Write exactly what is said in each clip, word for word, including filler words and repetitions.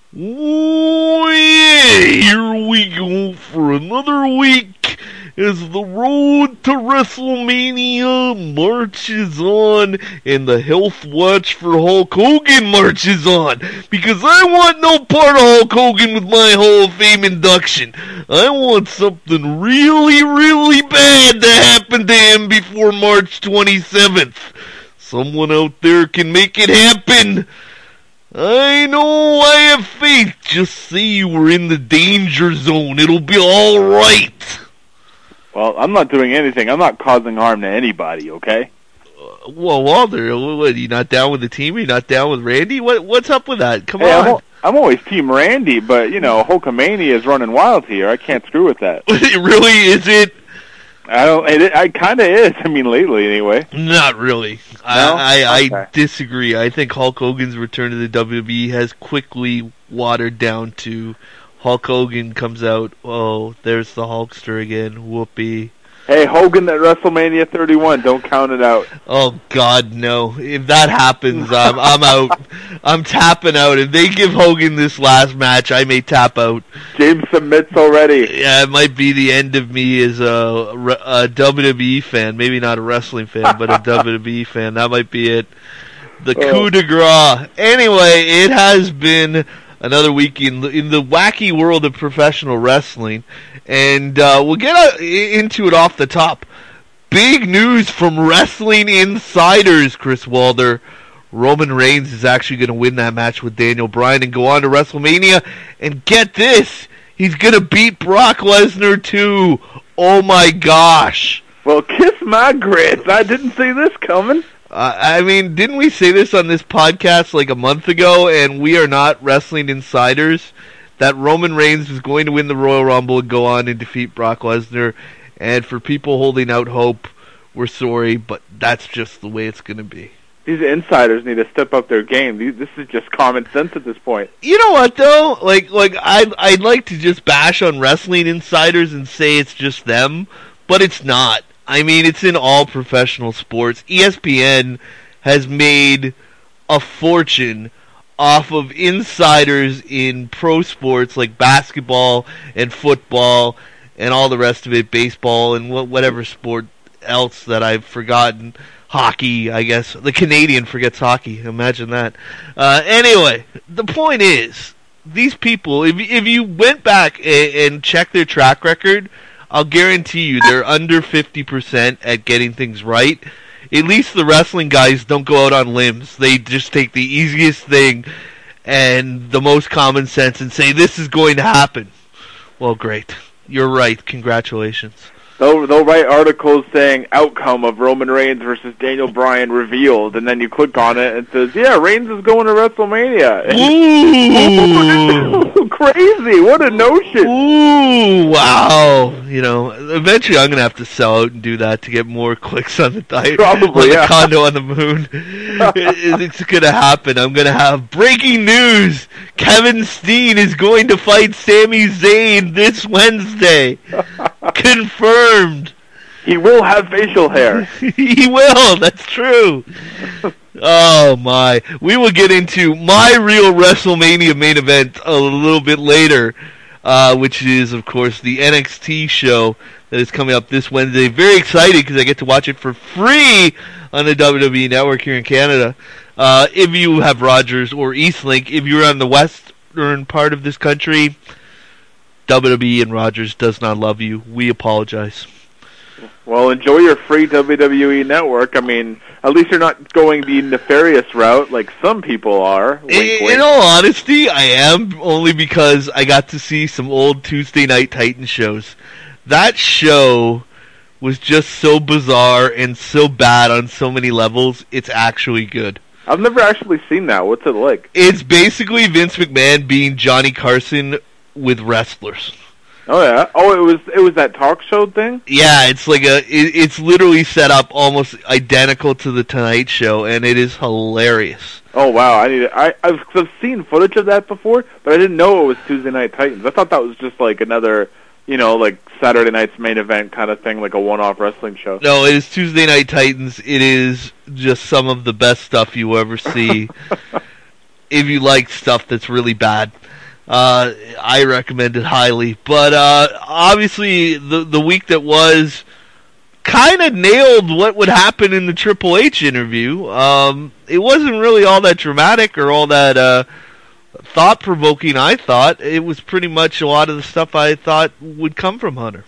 Oh yeah, here we go for another week as the road to WrestleMania marches on and the health watch for Hulk Hogan marches on. Because I want no part of Hulk Hogan with my Hall of Fame induction. I want something really, really bad to happen to him before March twenty-seventh. Someone out there can make it happen. I know, I have faith. Just say you were in the danger zone. It'll be all right. Well, I'm not doing anything. I'm not causing harm to anybody, okay? Uh, well, Walter, what, are you not down with the team? Are you not down with Randy? What What's up with that? Come hey, on. I'm, I'm always Team Randy, but, you know, Hulkamania is running wild here. I can't screw with that. Really, is it? I don't. It, it kind of is. I mean, lately, anyway. Not really. No? I I, Okay. I disagree. I think Hulk Hogan's return to the W W E has quickly watered down to Hulk Hogan comes out. Oh, there's the Hulkster again. Whoopee. Hey, Hogan at WrestleMania thirty-one. Don't count it out. Oh God, no! If that happens, I'm I'm out. I'm tapping out. If they give Hogan this last match, I may tap out. James submits already. Yeah, it might be the end of me as a, a W W E fan. Maybe not a wrestling fan, but a W W E fan. That might be it. The Oh. coup de grace. Anyway, it has been another week in the, in the wacky world of professional wrestling, and uh, we'll get uh, into it off the top. Big news from Wrestling Insiders, Chris Walder. Roman Reigns is actually going to win that match with Daniel Bryan and go on to WrestleMania. And get this, he's going to beat Brock Lesnar too. Oh my gosh. Well, kiss my grits. I didn't see this coming. Uh, I mean, didn't we say this on this podcast like a month ago, and we are not Wrestling Insiders, that Roman Reigns was going to win the Royal Rumble and go on and defeat Brock Lesnar? And for people holding out hope, we're sorry, but that's just the way it's going to be. These insiders need to step up their game. These- This is just common sense at this point. You know what, though? Like, like I'd, I'd like to just bash on Wrestling Insiders and say it's just them, but it's not. I mean, it's in all professional sports. E S P N has made a fortune off of insiders in pro sports like basketball and football and all the rest of it, baseball and wh- whatever sport else that I've forgotten. Hockey, I guess. The Canadian forgets hockey. Imagine that. Uh, anyway, the point is, these people, if, if you went back and, and checked their track record, I'll guarantee you they're under fifty percent at getting things right. At least the wrestling guys don't go out on limbs. They just take the easiest thing and the most common sense and say, this is going to happen. Well, great. You're right. Congratulations. They'll, they'll write articles saying outcome of Roman Reigns versus Daniel Bryan revealed, and then you click on it and it says, yeah, Reigns is going to WrestleMania. Ooh! Crazy! What a notion! Ooh, wow. You know, eventually I'm going to have to sell out and do that to get more clicks on the diet. Probably, on the yeah. condo on the moon. it, it's going to happen. I'm going to have breaking news. Kevin Steen is going to fight Sami Zayn this Wednesday. Confirmed. He will have facial hair. He will. That's true. Oh, my. We will get into my real WrestleMania main event a little bit later, uh, which is, of course, the N X T show that is coming up this Wednesday. Very excited because I get to watch it for free on the W W E Network here in Canada. Uh, if you have Rogers or Eastlink, if you're on the western part of this country, W W E and Rogers does not love you. We apologize. Well, enjoy your free W W E network. I mean, at least you're not going the nefarious route like some people are. Wink, In, wink. in all honesty, I am, only because I got to see some old Tuesday Night Titans shows. That show was just so bizarre and so bad on so many levels, it's actually good. I've never actually seen that. What's it like? It's basically Vince McMahon being Johnny Carson with wrestlers. Oh yeah. Oh, it was it was that talk show thing. Yeah, it's like a. It, it's literally set up almost identical to the Tonight Show, and it is hilarious. Oh wow, I need to, I I've, I've seen footage of that before, but I didn't know it was Tuesday Night Titans. I thought that was just like another, you know, like Saturday night's main event kind of thing, like a one-off wrestling show. No, it is Tuesday Night Titans. It is just some of the best stuff you will ever see. if you like stuff that's really bad. Uh, I recommend it highly. But uh, obviously, the the week that was kind of nailed what would happen in the Triple H interview. Um, it wasn't really all that dramatic or all that uh, thought-provoking, I thought. It was pretty much a lot of the stuff I thought would come from Hunter.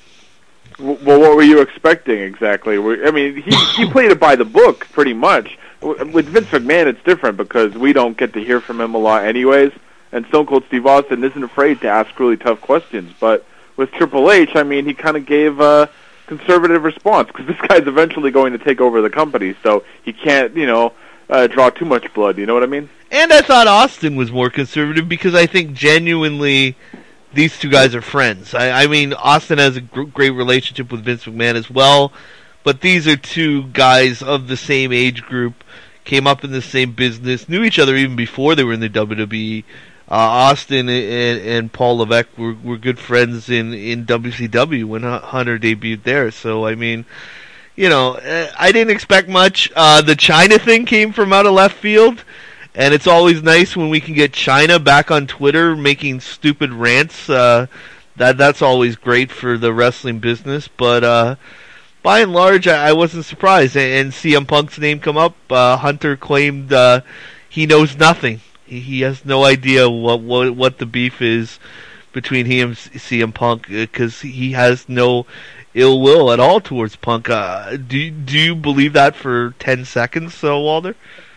Well, what were you expecting exactly? I mean, he, he played it by the book, pretty much. With Vince McMahon, it's different because we don't get to hear from him a lot anyways, and Stone Cold Steve Austin isn't afraid to ask really tough questions. But with Triple H, I mean, he kind of gave a conservative response because this guy's eventually going to take over the company, so he can't, you know, uh, draw too much blood. You know what I mean? And I thought Austin was more conservative because I think genuinely these two guys are friends. I, I mean, Austin has a gr- great relationship with Vince McMahon as well, but these are two guys of the same age group, came up in the same business, knew each other even before they were in the W W E. Uh, Austin and, and Paul Levesque were, were good friends in, in W C W when Hunter debuted there. So, I mean, you know, I didn't expect much. Uh, the China thing came from out of left field, and it's always nice when we can get China back on Twitter making stupid rants. Uh, that That's always great for the wrestling business. But uh, by and large, I, I wasn't surprised. And, and C M Punk's name come up. Uh, Hunter claimed uh, he knows nothing. He has no idea what, what what the beef is between he and C M Punk because he has no ill will at all towards Punk. Uh, do do you believe that for ten seconds, so Walter?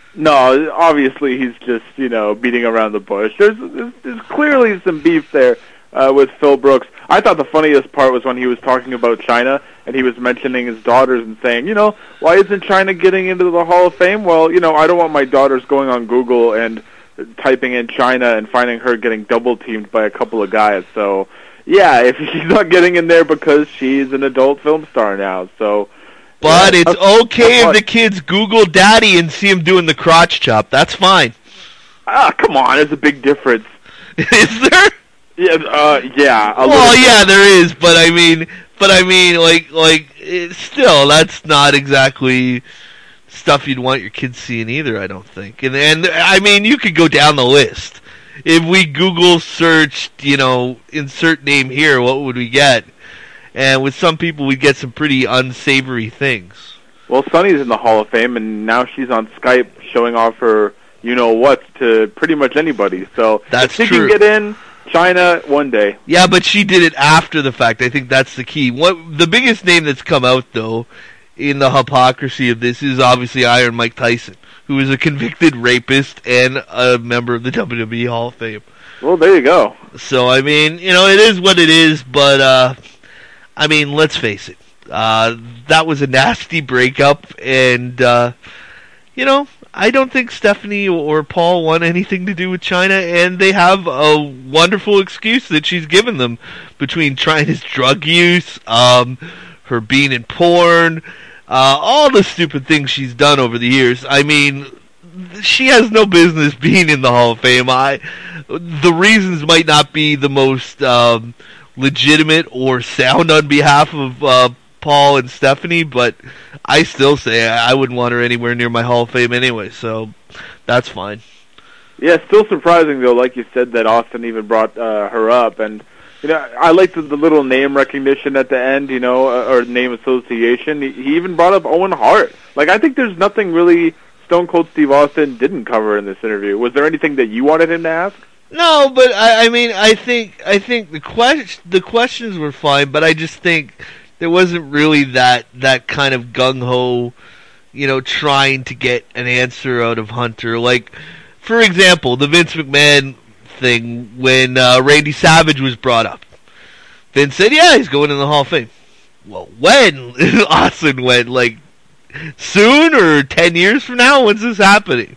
No, obviously he's just, you know, beating around the bush. There's there's, there's clearly some beef there uh, with Phil Brooks. I thought the funniest part was when he was talking about China and he was mentioning his daughters and saying, you know, why isn't China getting into the Hall of Fame? Well, you know, I don't want my daughters going on Google and typing in China and finding her getting double teamed by a couple of guys. So, yeah, if she's not getting in there because she's an adult film star now. So, but yeah, it's okay if the kids Google daddy and see him doing the crotch chop. That's fine. Ah, come on, there's a big difference. Is there? Yeah, uh, yeah. Well, yeah, there is, but I mean, but I mean, like, like, it, still, that's not exactly stuff you'd want your kids seeing either, I don't think. And and I mean, you could go down the list. If we Google searched, you know, insert name here, what would we get? And with some people, we'd get some pretty unsavory things. Well, Sunny's in the Hall of Fame, and now she's on Skype showing off her you-know-what to pretty much anybody. So that's if she true. can get in, China one day. Yeah, but she did it after the fact. I think that's the key. What the biggest name that's come out, though, in the hypocrisy of this is obviously Iron Mike Tyson, who is a convicted rapist and a member of the W W E Hall of Fame. Well, there you go. So, I mean, you know, it is what it is, but, uh, I mean, let's face it. Uh, that was a nasty breakup, and, uh, you know, I don't think Stephanie or Paul want anything to do with China, and they have a wonderful excuse that she's given them between China's drug use, um, her being in porn, uh, all the stupid things she's done over the years. I mean, she has no business being in the Hall of Fame. I, the reasons might not be the most um, legitimate or sound on behalf of uh, Paul and Stephanie, but I still say I wouldn't want her anywhere near my Hall of Fame anyway, so that's fine. Yeah, still surprising, though, like you said, that Austin even brought uh, her up, and you know, I like the, the little name recognition at the end, you know, uh, or name association. He, he even brought up Owen Hart. Like, I think there's nothing really Stone Cold Steve Austin didn't cover in this interview. Was there anything that you wanted him to ask? No, but I, I mean, I think I think the question the questions were fine, but I just think there wasn't really that that kind of gung ho, you know, trying to get an answer out of Hunter. Like, for example, the Vince McMahon thing when uh, Randy Savage was brought up. Vince said, yeah, he's going in the Hall of Fame. Well, when? Austin went, like, soon or ten years from now? When's this happening?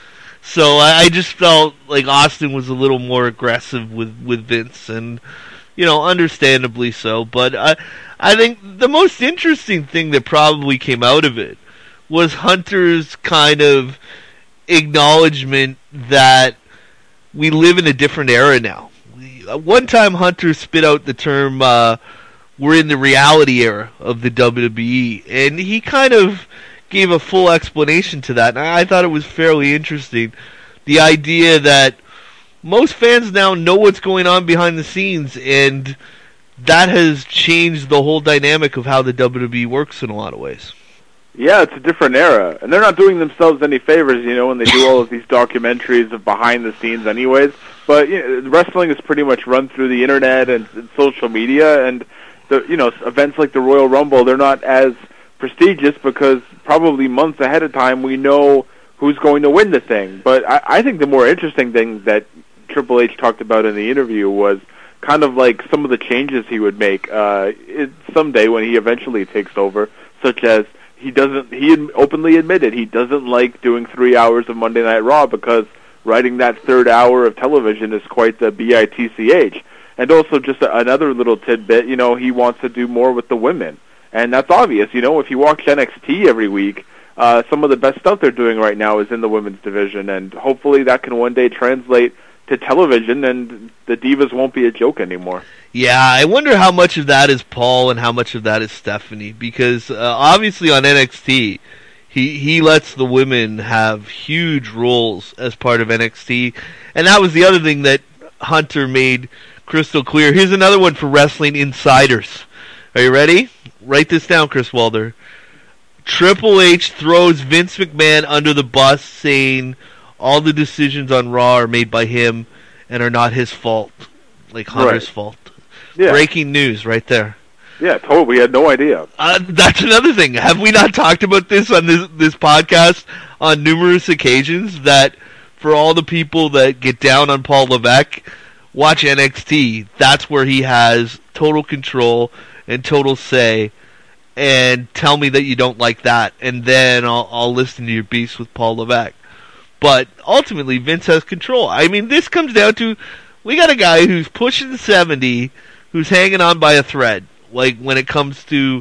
So I, I just felt like Austin was a little more aggressive with, with Vince, and, you know, understandably so. But I, I think the most interesting thing that probably came out of it was Hunter's kind of acknowledgement that we live in a different era now. One time Hunter spit out the term, uh, we're in the reality era of the W W E, and he kind of gave a full explanation to that, and I thought it was fairly interesting the idea that most fans now know what's going on behind the scenes, and that has changed the whole dynamic of how the W W E works in a lot of ways. Yeah, it's a different era, and they're not doing themselves any favors, you know, when they do all of these documentaries of behind the scenes anyways. But you know, wrestling is pretty much run through the internet and, and social media, and the you know events like the Royal Rumble, they're not as prestigious because probably months ahead of time we know who's going to win the thing. But I, I think the more interesting thing that Triple H talked about in the interview was kind of like some of the changes he would make uh, it, someday when he eventually takes over, such as he doesn't. He openly admitted he doesn't like doing three hours of Monday Night Raw because writing that third hour of television is quite the B I T C H. And also just a, another little tidbit, you know, he wants to do more with the women. And that's obvious, you know, if you watch N X T every week, uh, some of the best stuff they're doing right now is in the women's division, and hopefully that can one day translate to television, and the Divas won't be a joke anymore. Yeah, I wonder how much of that is Paul and how much of that is Stephanie, because uh, obviously on N X T, he he lets the women have huge roles as part of N X T, and that was the other thing that Hunter made crystal clear. Here's another one for Wrestling Insiders. Are you ready? Write this down, Chris Walder. Triple H throws Vince McMahon under the bus, saying all the decisions on Raw are made by him and are not his fault, like Hunter's right. fault. Yeah. Breaking news right there. Yeah, totally. We had no idea. Uh, that's another thing. Have we not talked about this on this, this podcast on numerous occasions, that for all the people that get down on Paul Levesque, watch N X T. That's where he has total control and total say, and tell me that you don't like that, and then I'll, I'll listen to your beefs with Paul Levesque. But ultimately, Vince has control. I mean, this comes down to, we got a guy who's pushing seventy, who's hanging on by a thread, like when it comes to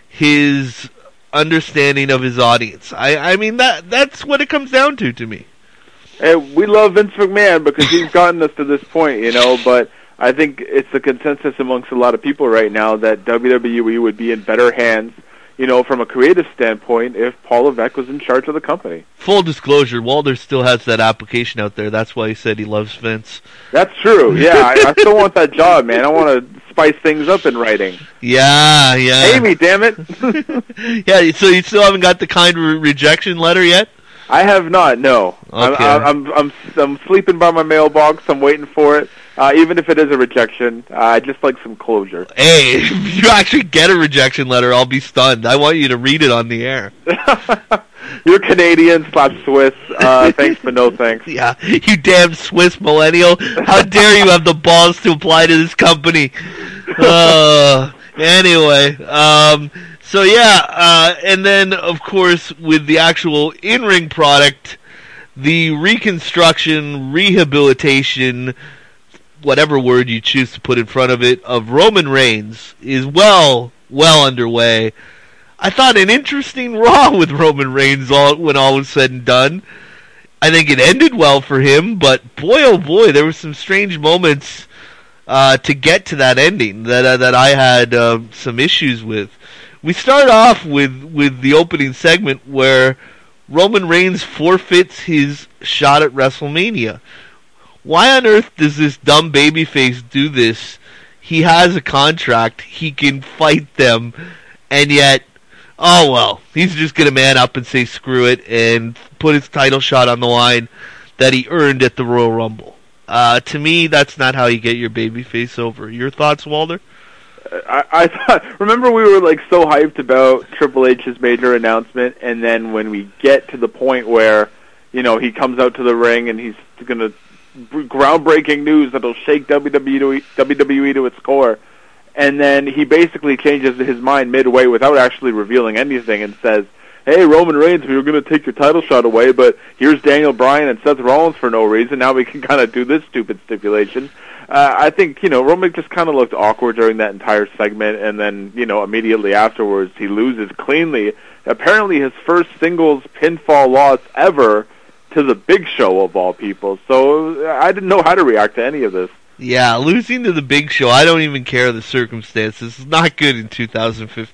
his understanding of his audience. I, I mean, that that's what it comes down to to me. And we love Vince McMahon because he's gotten us to this point, you know, but I think it's the consensus amongst a lot of people right now that W W E would be in better hands, you know, from a creative standpoint, if Paul Levesque was in charge of the company. Full disclosure, Walter still has that application out there. That's why he said he loves Vince. That's true. Yeah, I, I still want that job, man. I want to spice things up in writing. Yeah, yeah. Pay me, damn it. Yeah, so you still haven't got the kind re- rejection letter yet? I have not, no. Okay. I'm, I'm, I'm, I'm sleeping by my mailbox. I'm waiting for it. Uh, even if it is a rejection, uh, I just like some closure. Hey, if you actually get a rejection letter, I'll be stunned. I want you to read it on the air. You're Canadian slash Swiss. Uh, thanks, but no thanks. Yeah, you damn Swiss millennial. How dare you have the balls to apply to this company? Uh, anyway, um... So yeah, uh, and then of course with the actual in-ring product, the reconstruction, rehabilitation, whatever word you choose to put in front of it, of Roman Reigns is well, well underway. I thought an interesting Raw with Roman Reigns all, when all was said and done. I think it ended well for him, but boy oh boy, there were some strange moments uh, to get to that ending that uh, that I had uh, some issues with. We start off with, with the opening segment where Roman Reigns forfeits his shot at WrestleMania. Why on earth does this dumb babyface do this? He has a contract. He can fight them. And yet, oh well, he's just going to man up and say screw it and put his title shot on the line that he earned at the Royal Rumble. Uh, to me, that's not how you get your babyface over. Your thoughts, Walter? I, I thought, remember we were like so hyped about Triple H's major announcement, and then when we get to the point where, you know, he comes out to the ring and he's going to groundbreaking news that'll shake W W E, W W E to its core, and then he basically changes his mind midway without actually revealing anything and says, hey, Roman Reigns, we were going to take your title shot away, but here's Daniel Bryan and Seth Rollins for no reason. Now we can kind of do this stupid stipulation. Uh, I think, you know, Roman just kind of looked awkward during that entire segment, and then, you know, immediately afterwards he loses cleanly. Apparently his first singles pinfall loss ever to the Big Show, of all people. So I didn't know how to react to any of this. Yeah, losing to the Big Show, I don't even care the circumstances. It's not good in two thousand fifteen.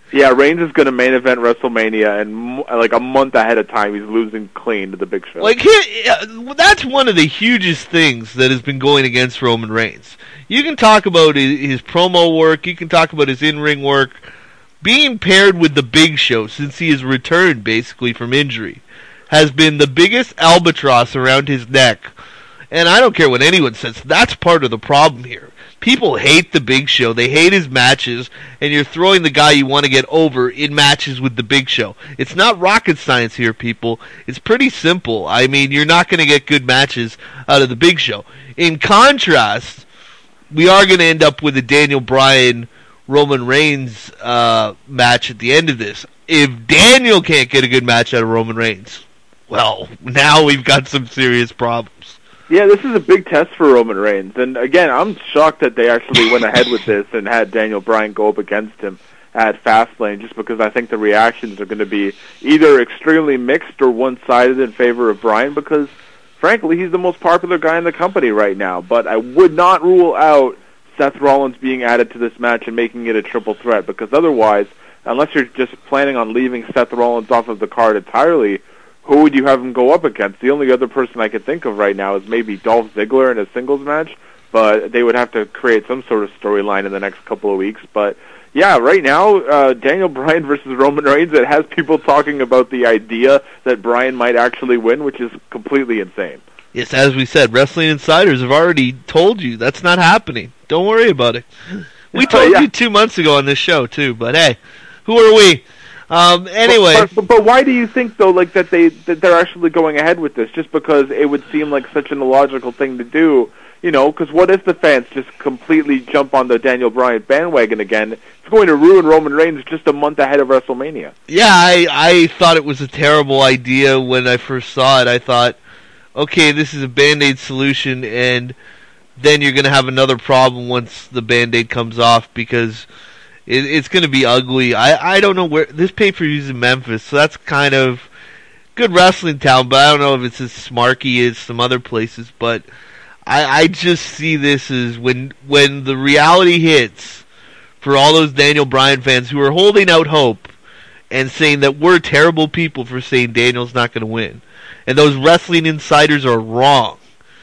Yeah, Reigns is going to main event WrestleMania, and like a month ahead of time, he's losing clean to the Big Show. Like, here, that's one of the hugest things that has been going against Roman Reigns. You can talk about his, his promo work, you can talk about his in-ring work. Being paired with the Big Show since he has returned, basically, from injury, has been the biggest albatross around his neck. And I don't care what anyone says, that's part of the problem here. People hate the Big Show. They hate his matches, and you're throwing the guy you want to get over in matches with the Big Show. It's not rocket science here, people. It's pretty simple. I mean, you're not going to get good matches out of the Big Show. In contrast, we are going to end up with a Daniel Bryan Roman Reigns uh, match at the end of this. If Daniel can't get a good match out of Roman Reigns, well, now we've got some serious problems. Yeah, this is a big test for Roman Reigns. And again, I'm shocked that they actually went ahead with this and had Daniel Bryan go up against him at Fastlane, just because I think the reactions are going to be either extremely mixed or one-sided in favor of Bryan, because, frankly, he's the most popular guy in the company right now. But I would not rule out Seth Rollins being added to this match and making it a triple threat, because otherwise, unless you're just planning on leaving Seth Rollins off of the card entirely, who would you have him go up against? The only other person I could think of right now is maybe Dolph Ziggler in a singles match, but they would have to create some sort of storyline in the next couple of weeks. But yeah, right now, uh, Daniel Bryan versus Roman Reigns, it has people talking about the idea that Bryan might actually win, which is completely insane. Yes, as we said, Wrestling Insiders have already told you that's not happening. Don't worry about it. We told yeah. you two months ago on this show, too, but hey, who are we? Um, anyway, but, but, but why do you think though, like that they that they're actually going ahead with this? Just because it would seem like such an illogical thing to do, you know? Because what if the fans just completely jump on the Daniel Bryan bandwagon again? It's going to ruin Roman Reigns just a month ahead of WrestleMania. Yeah, I I thought it was a terrible idea when I first saw it. I thought, okay, this is a Band-Aid solution, and then you're going to have another problem once the Band-Aid comes off, because It, it's going to be ugly. I, I don't know where... This pay-per-view is in Memphis, so that's kind of good wrestling town, but I don't know if it's as smarky as some other places. But I, I just see this as when when the reality hits for all those Daniel Bryan fans who are holding out hope and saying that we're terrible people for saying Daniel's not going to win. And those Wrestling Insiders are wrong.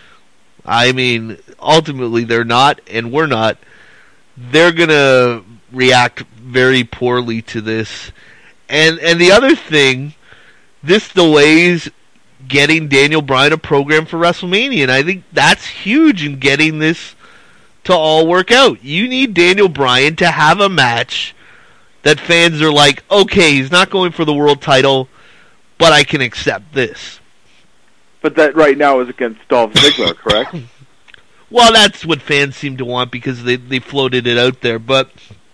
I mean, ultimately they're not, and we're not. They're going to react very poorly to this. And and the other thing, this delays getting Daniel Bryan a program for WrestleMania, and I think that's huge in getting this to all work out. You need Daniel Bryan to have a match that fans are like, okay, he's not going for the world title, but I can accept this. But that right now is against Dolph Ziggler, correct? Well, that's what fans seem to want because they, they floated it out there. But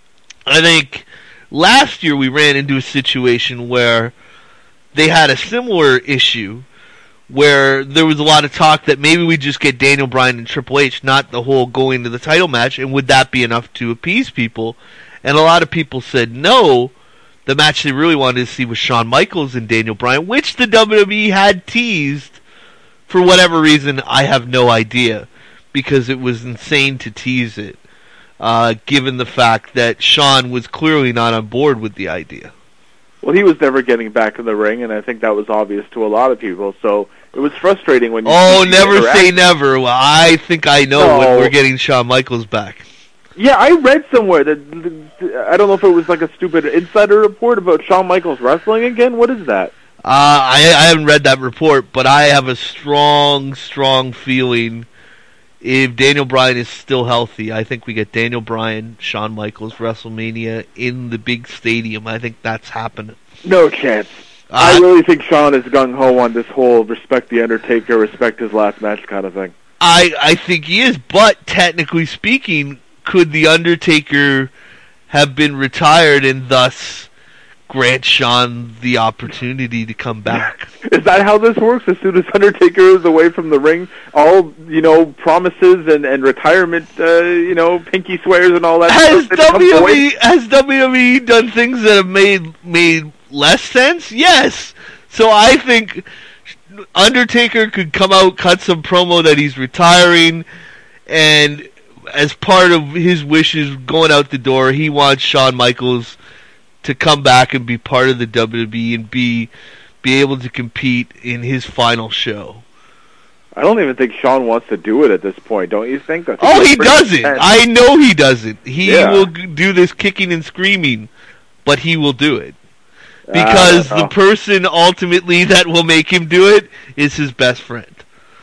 I think last year we ran into a situation where they had a similar issue where there was a lot of talk that maybe we just get Daniel Bryan and Triple H, not the whole going to the title match, and would that be enough to appease people? And a lot of people said no. The match they really wanted to see was Shawn Michaels and Daniel Bryan, which the W W E had teased for whatever reason. I have no idea, because it was insane to tease it, uh, given the fact that Shawn was clearly not on board with the idea. Well, he was never getting back in the ring, and I think that was obvious to a lot of people. So it was frustrating when you... Oh, never say never. Well, I think I know no. when we're getting Shawn Michaels back. Yeah, I read somewhere that... I don't know if it was like a stupid insider report about Shawn Michaels wrestling again. What is that? Uh, I, I haven't read that report, but I have a strong, strong feeling if Daniel Bryan is still healthy, I think we get Daniel Bryan, Shawn Michaels, WrestleMania in the big stadium. I think that's happening. No chance. Uh, I really think Shawn is gung-ho on this whole respect the Undertaker, respect his last match kind of thing. I, I think he is, but technically speaking, could the Undertaker have been retired and thus grant Shawn the opportunity to come back? Is that how this works? As soon as Undertaker is away from the ring, all, you know, promises and, and retirement, uh, you know, pinky swears and all that has stuff W W E Has W W E done things that have made made less sense? Yes. So I think Undertaker could come out, cut some promo that he's retiring, and as part of his wishes going out the door, he wants Shawn Michaels to come back and be part of the W W E and be be able to compete in his final show. I don't even think Shawn wants to do it at this point, don't you think? I think oh, he doesn't. Intense. I know he doesn't. He yeah. will do this kicking and screaming, but he will do it. Because the person ultimately that will make him do it is his best friend.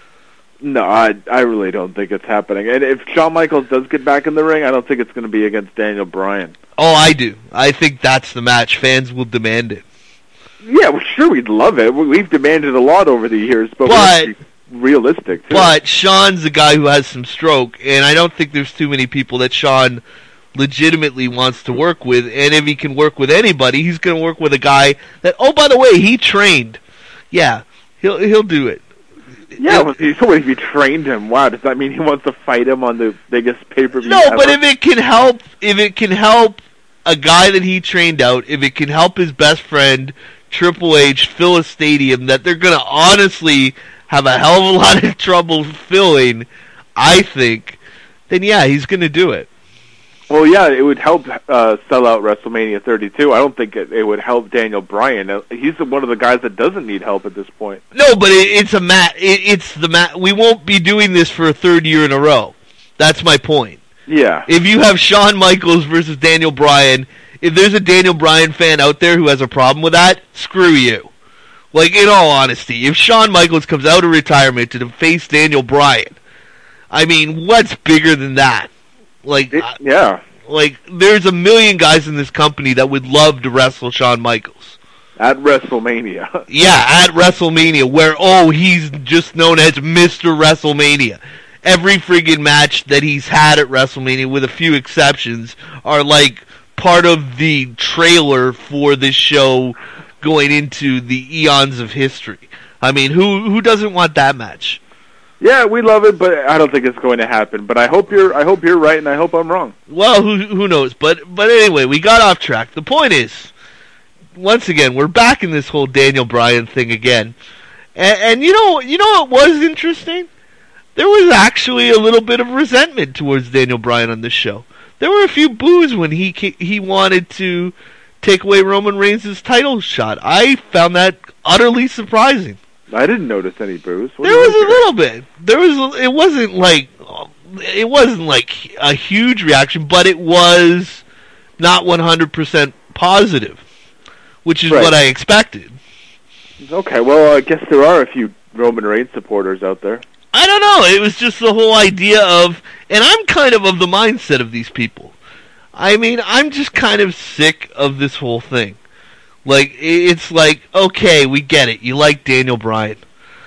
No, I I really don't think it's happening. And if Shawn Michaels does get back in the ring, I don't think it's going to be against Daniel Bryan. Oh, I do. I think that's the match. Fans will demand it. Yeah, well, sure, we'd love it. We've demanded a lot over the years, but, but we have to be realistic, too. But Shawn's a guy who has some stroke, and I don't think there's too many people that Shawn legitimately wants to work with, and if he can work with anybody, he's going to work with a guy that, oh, by the way, he trained. Yeah, he'll he'll do it. Yeah, well, so if you trained him, wow, does that mean he wants to fight him on the biggest pay-per-view No, ever? but if it can help, if it can help a guy that he trained out, if it can help his best friend, Triple H, fill a stadium that they're going to honestly have a hell of a lot of trouble filling, I think, then yeah, he's going to do it. Well, yeah, it would help uh, sell out WrestleMania thirty-two. I don't think it, it would help Daniel Bryan. He's one of the guys that doesn't need help at this point. No, but it, it's a mat. It, it's the mat. We won't be doing this for a third year in a row. That's my point. Yeah. If you have Shawn Michaels versus Daniel Bryan, if there's a Daniel Bryan fan out there who has a problem with that, screw you. Like, in all honesty, if Shawn Michaels comes out of retirement to face Daniel Bryan, I mean, what's bigger than that? Like, it, yeah. Like, there's a million guys in this company that would love to wrestle Shawn Michaels. At WrestleMania. Yeah, at WrestleMania, where, oh, he's just known as Mister WrestleMania. Every friggin' match that he's had at WrestleMania, with a few exceptions, are like part of the trailer for this show going into the eons of history. I mean, who who doesn't want that match? Yeah, we love it, but I don't think it's going to happen. But I hope you're I hope you're right, and I hope I'm wrong. Well, who who knows? But but anyway, we got off track. The point is, once again, we're back in this whole Daniel Bryan thing again. And, and you know you know what was interesting? There was actually a little bit of resentment towards Daniel Bryan on this show. There were a few boos when he he wanted to take away Roman Reigns' title shot. I found that utterly surprising. I didn't notice any boos. There was a little bit. There was. A, it wasn't like it wasn't like a huge reaction, but it was not one hundred percent positive, which is right. what I expected. Okay, well, I guess there are a few Roman Reigns supporters out there. I don't know. It was just the whole idea of, and I'm kind of of the mindset of these people. I mean, I'm just kind of sick of this whole thing. Like, it's like, okay, we get it. You like Daniel Bryan.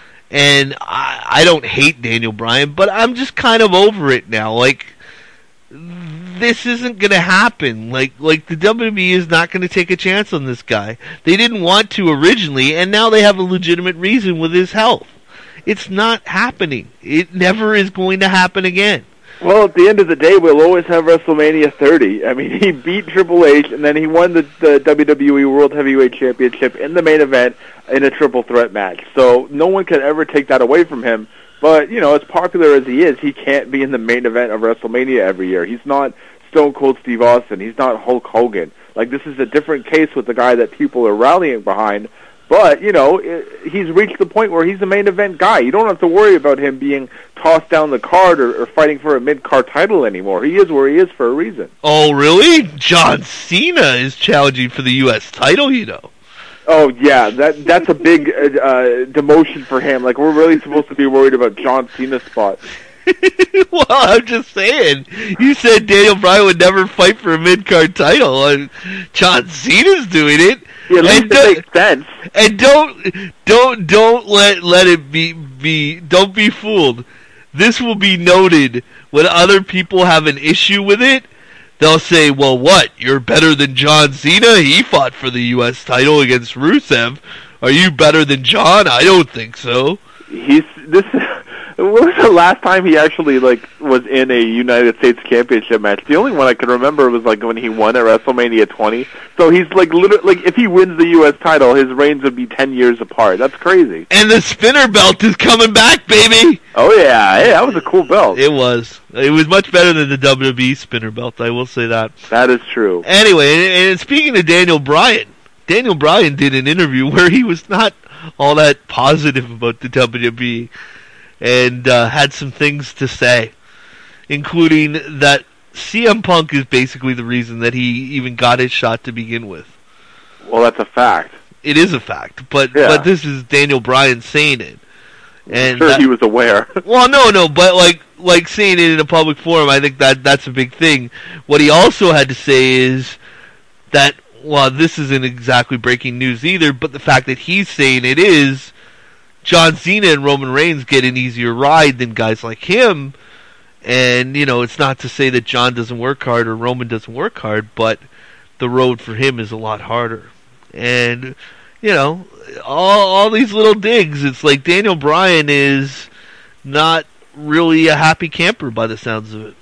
And I, I don't hate Daniel Bryan, but I'm just kind of over it now. Like, this isn't going to happen. Like, like the W W E is not going to take a chance on this guy. They didn't want to originally, and now they have a legitimate reason with his health. It's not happening. It never is going to happen again. Well, at the end of the day, we'll always have WrestleMania thirty. I mean, he beat Triple H, and then he won the, the W W E World Heavyweight Championship in the main event in a triple threat match. So no one can ever take that away from him. But, you know, as popular as he is, he can't be in the main event of WrestleMania every year. He's not Stone Cold Steve Austin. He's not Hulk Hogan. Like, this is a different case with the guy that people are rallying behind. But, you know, he's reached the point where he's a main event guy. You don't have to worry about him being tossed down the card or, or fighting for a mid-card title anymore. He is where he is for a reason. Oh, really? John Cena is challenging for the U S title, you know. Oh, yeah, that that's a big uh, uh, demotion for him. Like, we're really supposed to be worried about John Cena's spot. Well, I'm just saying. You said Daniel Bryan would never fight for a mid-card title. And John Cena's doing it. Yeah, at least it makes sense. And don't don't don't let let it be be don't be fooled. This will be noted when other people have an issue with it. They'll say, "Well, what? You're better than John Cena? He fought for the U S title against Rusev. Are you better than John? I don't think so." He's this. When was the last time he actually like was in a United States Championship match? The only one I can remember was like when he won at WrestleMania twenty. So he's like literally like if he wins the U S title, his reigns would be ten years apart. That's crazy. And the spinner belt is coming back, baby. Oh yeah, hey, that was a cool belt. It was. It was much better than the W W E spinner belt. I will say that. That is true. Anyway, and, and speaking of Daniel Bryan, Daniel Bryan did an interview where he was not all that positive about the W W E. And uh, had some things to say, including that C M Punk is basically the reason that he even got his shot to begin with. Well, that's a fact. It is a fact, but yeah. but this is Daniel Bryan saying it. And I'm sure that, he was aware. Well, no, no, but like like saying it in a public forum, I think that that's a big thing. What he also had to say is that, well, this isn't exactly breaking news either, but the fact that he's saying it is, John Cena and Roman Reigns get an easier ride than guys like him. And, you know, it's not to say that John doesn't work hard or Roman doesn't work hard, but the road for him is a lot harder. And, you know, all all these little digs, it's like Daniel Bryan is not really a happy camper by the sounds of it.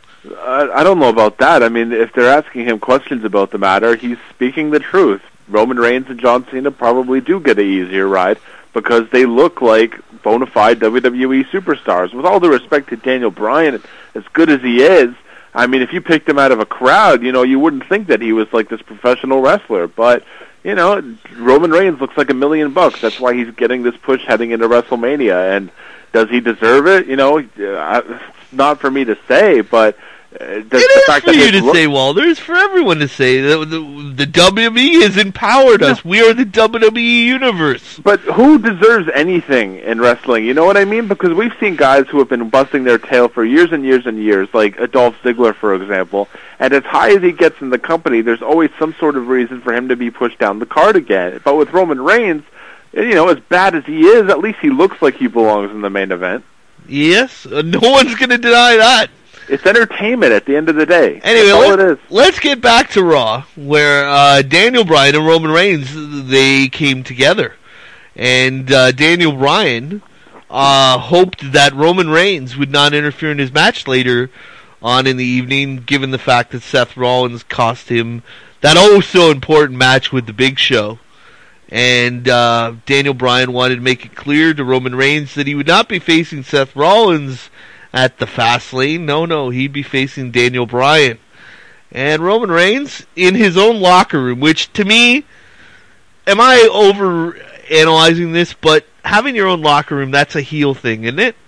I, I don't know about that. I mean, if they're asking him questions about the matter, he's speaking the truth. Roman Reigns and John Cena probably do get an easier ride because they look like bona fide W W E superstars. With all due respect to Daniel Bryan, as good as he is, I mean, if you picked him out of a crowd, you know, you wouldn't think that he was like this professional wrestler. But, you know, Roman Reigns looks like a million bucks. That's why he's getting this push heading into WrestleMania. And does he deserve it? You know, it's not for me to say, but Uh, it is fact for that you to look- say, Walter. It's for everyone to say. The, the, the W W E has empowered us. We are the W W E universe. But who deserves anything in wrestling? You know what I mean? Because we've seen guys who have been busting their tail for years and years and years, like Dolph Ziggler, for example. And as high as he gets in the company, there's always some sort of reason for him to be pushed down the card again. But with Roman Reigns, you know, as bad as he is, at least he looks like he belongs in the main event. Yes, uh, no one's going to deny that. It's entertainment at the end of the day. Anyway, That's all let, it is. let's get back to Raw, where uh, Daniel Bryan and Roman Reigns, they came together. And uh, Daniel Bryan uh, hoped that Roman Reigns would not interfere in his match later on in the evening, given the fact that Seth Rollins cost him that oh-so-important match with The Big Show. And uh, Daniel Bryan wanted to make it clear to Roman Reigns that he would not be facing Seth Rollins at the Fastlane. No, no, he'd be facing Daniel Bryan. And Roman Reigns, in his own locker room, which to me, am I over analyzing this, but having your own locker room, that's a heel thing, isn't it?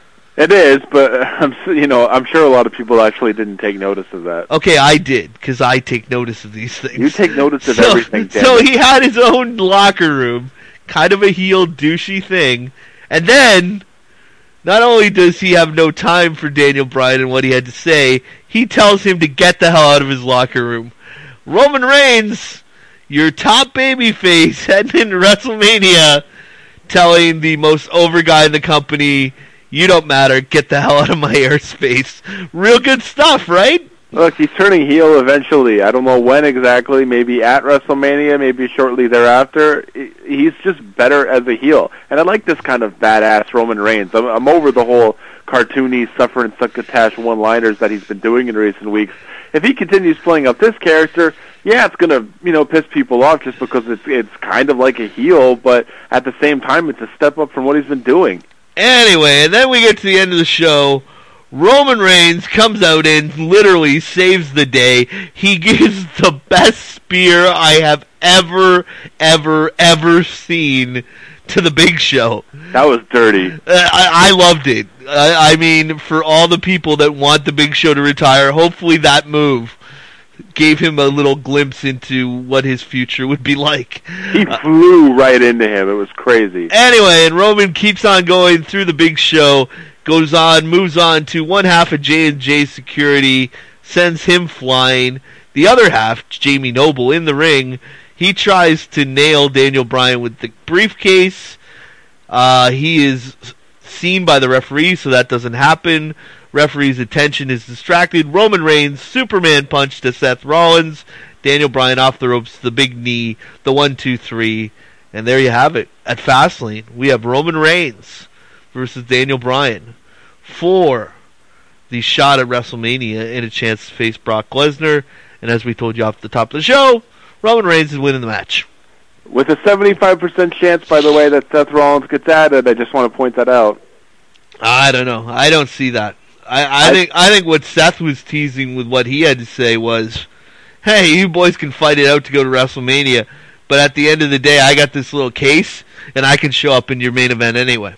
It is, but I'm, you know, I'm sure a lot of people actually didn't take notice of that. Okay, I did, because I take notice of these things. You take notice of so, everything, Dan. So he had his own locker room, kind of a heel douchey thing, and then not only does he have no time for Daniel Bryan and what he had to say, he tells him to get the hell out of his locker room. Roman Reigns, your top babyface, heading into WrestleMania, telling the most over guy in the company, you don't matter, get the hell out of my airspace. Real good stuff, right? Look, he's turning heel eventually. I don't know when exactly, maybe at WrestleMania, maybe shortly thereafter. He's just better as a heel. And I like this kind of badass Roman Reigns. I'm, I'm over the whole cartoony, suffer and succotash one-liners that he's been doing in recent weeks. If he continues playing up this character, yeah, it's going to, you know, piss people off just because it's it's kind of like a heel, but at the same time, it's a step up from what he's been doing. Anyway, and then we get to the end of the show. Roman Reigns comes out and literally saves the day. He gives the best spear I have ever, ever, ever seen to the Big Show. That was dirty. Uh, I, I loved it. I, I mean, for all the people that want the Big Show to retire, hopefully that move gave him a little glimpse into what his future would be like. He flew right into him. It was crazy. Anyway, and Roman keeps on going through the Big Show, goes on, moves on to one half of J and J Security, sends him flying. The other half, Jamie Noble, in the ring, he tries to nail Daniel Bryan with the briefcase. Uh, he is seen by the referee, so that doesn't happen. Referee's attention is distracted. Roman Reigns, Superman punch to Seth Rollins. Daniel Bryan off the ropes, the big knee, the one, two, three. And there you have it. At Fastlane, we have Roman Reigns, versus Daniel Bryan for the shot at WrestleMania and a chance to face Brock Lesnar. And as we told you off the top of the show, Roman Reigns is winning the match. With a seventy-five percent chance, by the way, that Seth Rollins gets added. I just want to point that out. I don't know. I don't see that. I, I, I think I think what Seth was teasing with what he had to say was, hey, you boys can fight it out to go to WrestleMania, but at the end of the day, I got this little case, and I can show up in your main event anyway.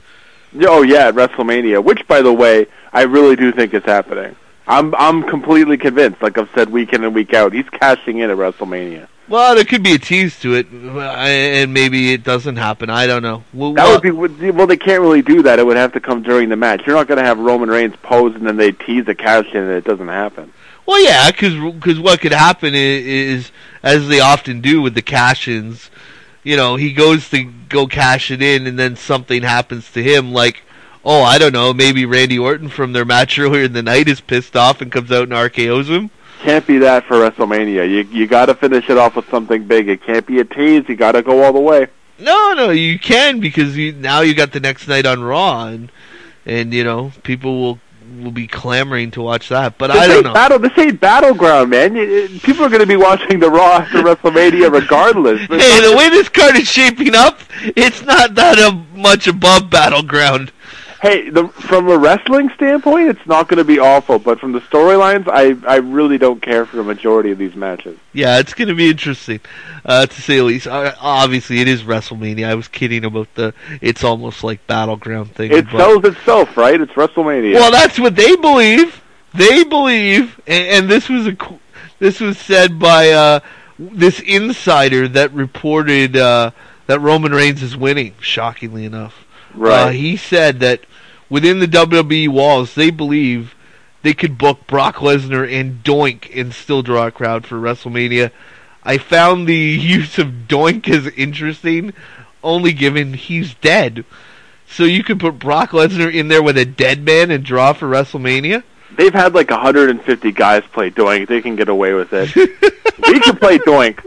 Oh, yeah, at WrestleMania, which, by the way, I really do think is happening. I'm I'm completely convinced, like I've said week in and week out, he's cashing in at WrestleMania. Well, there could be a tease to it, and maybe it doesn't happen. I don't know. Well, that would be well. They can't really do that. It would have to come during the match. You're not going to have Roman Reigns pose and then they tease a cash in, and it doesn't happen. Well, yeah, because what could happen is, is, as they often do with the cash-ins, you know, he goes to go cash it in, and then something happens to him, like, oh, I don't know, maybe Randy Orton from their match earlier in the night is pissed off and comes out and R K Os him. Can't be that for WrestleMania. You you got to finish it off with something big. It can't be a tease. You got to go all the way. No, no, you can because you, now you got the next night on Raw, and and you know people will will be clamoring to watch that. But this I don't know. Battle, this ain't Battleground, man. People are going to be watching the Raw after WrestleMania regardless. Hey, the way this card is shaping up, it's not that a, much above Battleground. Hey, the, from a wrestling standpoint, it's not going to be awful, but from the storylines, I, I really don't care for the majority of these matches. Yeah, it's going to be interesting, uh, to say the least. Uh, obviously, it is WrestleMania. I was kidding about the it's almost like Battleground thing. It but, sells itself, right? It's WrestleMania. Well, that's what they believe. They believe, and, and this was a this was said by uh, this insider that reported uh, that Roman Reigns is winning. Shockingly enough, right? Uh, he said that within the W W E walls, they believe they could book Brock Lesnar and Doink and still draw a crowd for WrestleMania. I found the use of Doink as interesting, only given he's dead. So you could put Brock Lesnar in there with a dead man and draw for WrestleMania? They've had like one hundred fifty guys play Doink. They can get away with it. We can play Doink.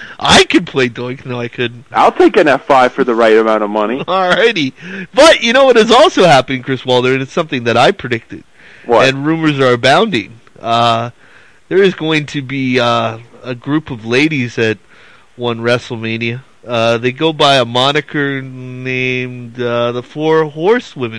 I could play Doink. No, I couldn't. I'll take an F five for the right amount of money. Alrighty. But you know what is also happening, Chris Walder, and it's something that I predicted. What? And rumors are abounding. Uh, there is going to be uh, a group of ladies at one WrestleMania. Uh, they go by a moniker named uh, the Four Horsewomen.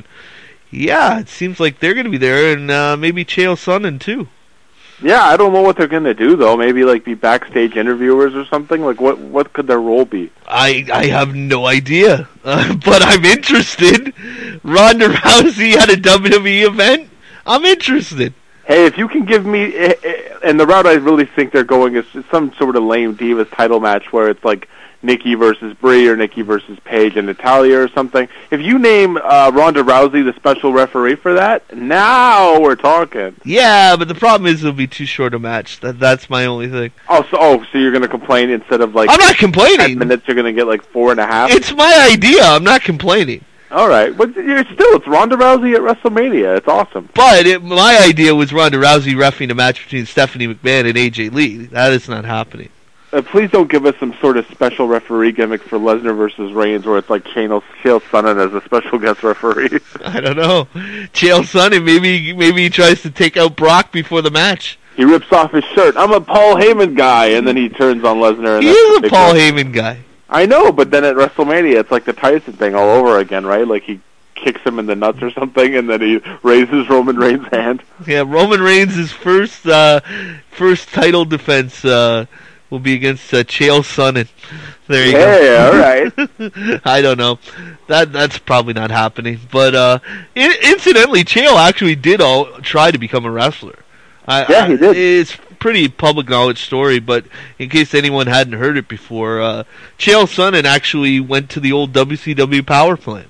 Yeah, it seems like they're going to be there, and uh, maybe Chael Sonnen, too. Yeah, I don't know what they're going to do, though. Maybe, like, be backstage interviewers or something? Like, what what could their role be? I I have no idea, uh, but I'm interested. Ronda Rousey at a W W E event? I'm interested. Hey, if you can give me... And the route I really think they're going is some sort of lame Divas title match where it's, like, Nikki versus Brie or Nikki versus Paige and Natalya or something. If you name uh, Ronda Rousey the special referee for that, now we're talking. Yeah, but the problem is it'll be too short a match. That That's my only thing. Oh, so, oh, so you're going to complain instead of like... I'm not complaining. ten minutes, you're going to get like four and a half? It's my idea. I'm not complaining. All right, but you're still, it's Ronda Rousey at WrestleMania. It's awesome. But it, my idea was Ronda Rousey reffing a match between Stephanie McMahon and A J Lee. That is not happening. Uh, please don't give us some sort of special referee gimmick for Lesnar versus Reigns where it's like Chael Sonnen as a special guest referee. I don't know. Chael Sonnen, maybe, maybe he tries to take out Brock before the match. He rips off his shirt. I'm a Paul Heyman guy, and then he turns on Lesnar. And he is a Paul Heyman guy. I know, but then at WrestleMania, it's like the Tyson thing all over again, right? Like he kicks him in the nuts or something, and then he raises Roman Reigns' hand. Yeah, Roman Reigns' first uh, first title defense uh, will be against uh, Chael Sonnen. There you yeah, go. Yeah, all right. I don't know. That that's probably not happening. But uh, in, incidentally, Chael actually did all try to become a wrestler. I, yeah, he did. I, it's pretty public knowledge story, but in case anyone hadn't heard it before, uh, Chael Sonnen actually went to the old W C W power plant.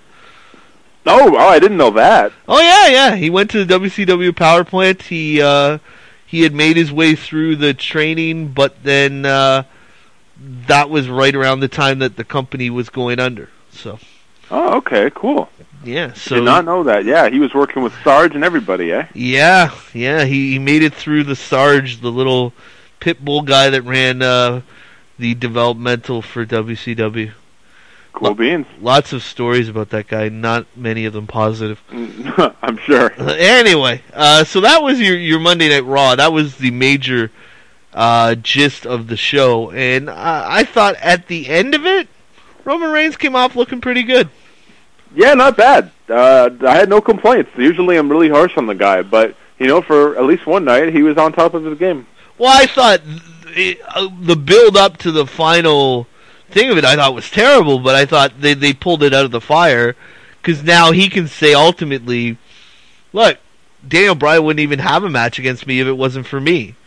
Oh, oh, I didn't know that. Oh yeah, yeah. He went to the W C W power plant. He uh, he had made his way through the training, but then uh, that was right around the time that the company was going under. So. Oh, okay, cool. Yeah, so did not know that. Yeah, he was working with Sarge and everybody, eh? Yeah, yeah. He, he made it through the Sarge, the little pit bull guy that ran uh, the developmental for W C W. Cool beans. Lots of stories about that guy, not many of them positive. I'm sure. Uh, anyway, uh, so that was your, your Monday Night Raw. That was the major uh, gist of the show. And uh, I thought at the end of it, Roman Reigns came off looking pretty good. Yeah, not bad. Uh, I had no complaints. Usually I'm really harsh on the guy, but, you know, for at least one night, he was on top of his game. Well, I thought it, uh, the build-up to the final thing of it, I thought was terrible, but I thought they, they pulled it out of the fire, because now he can say ultimately, look, Daniel Bryan wouldn't even have a match against me if it wasn't for me.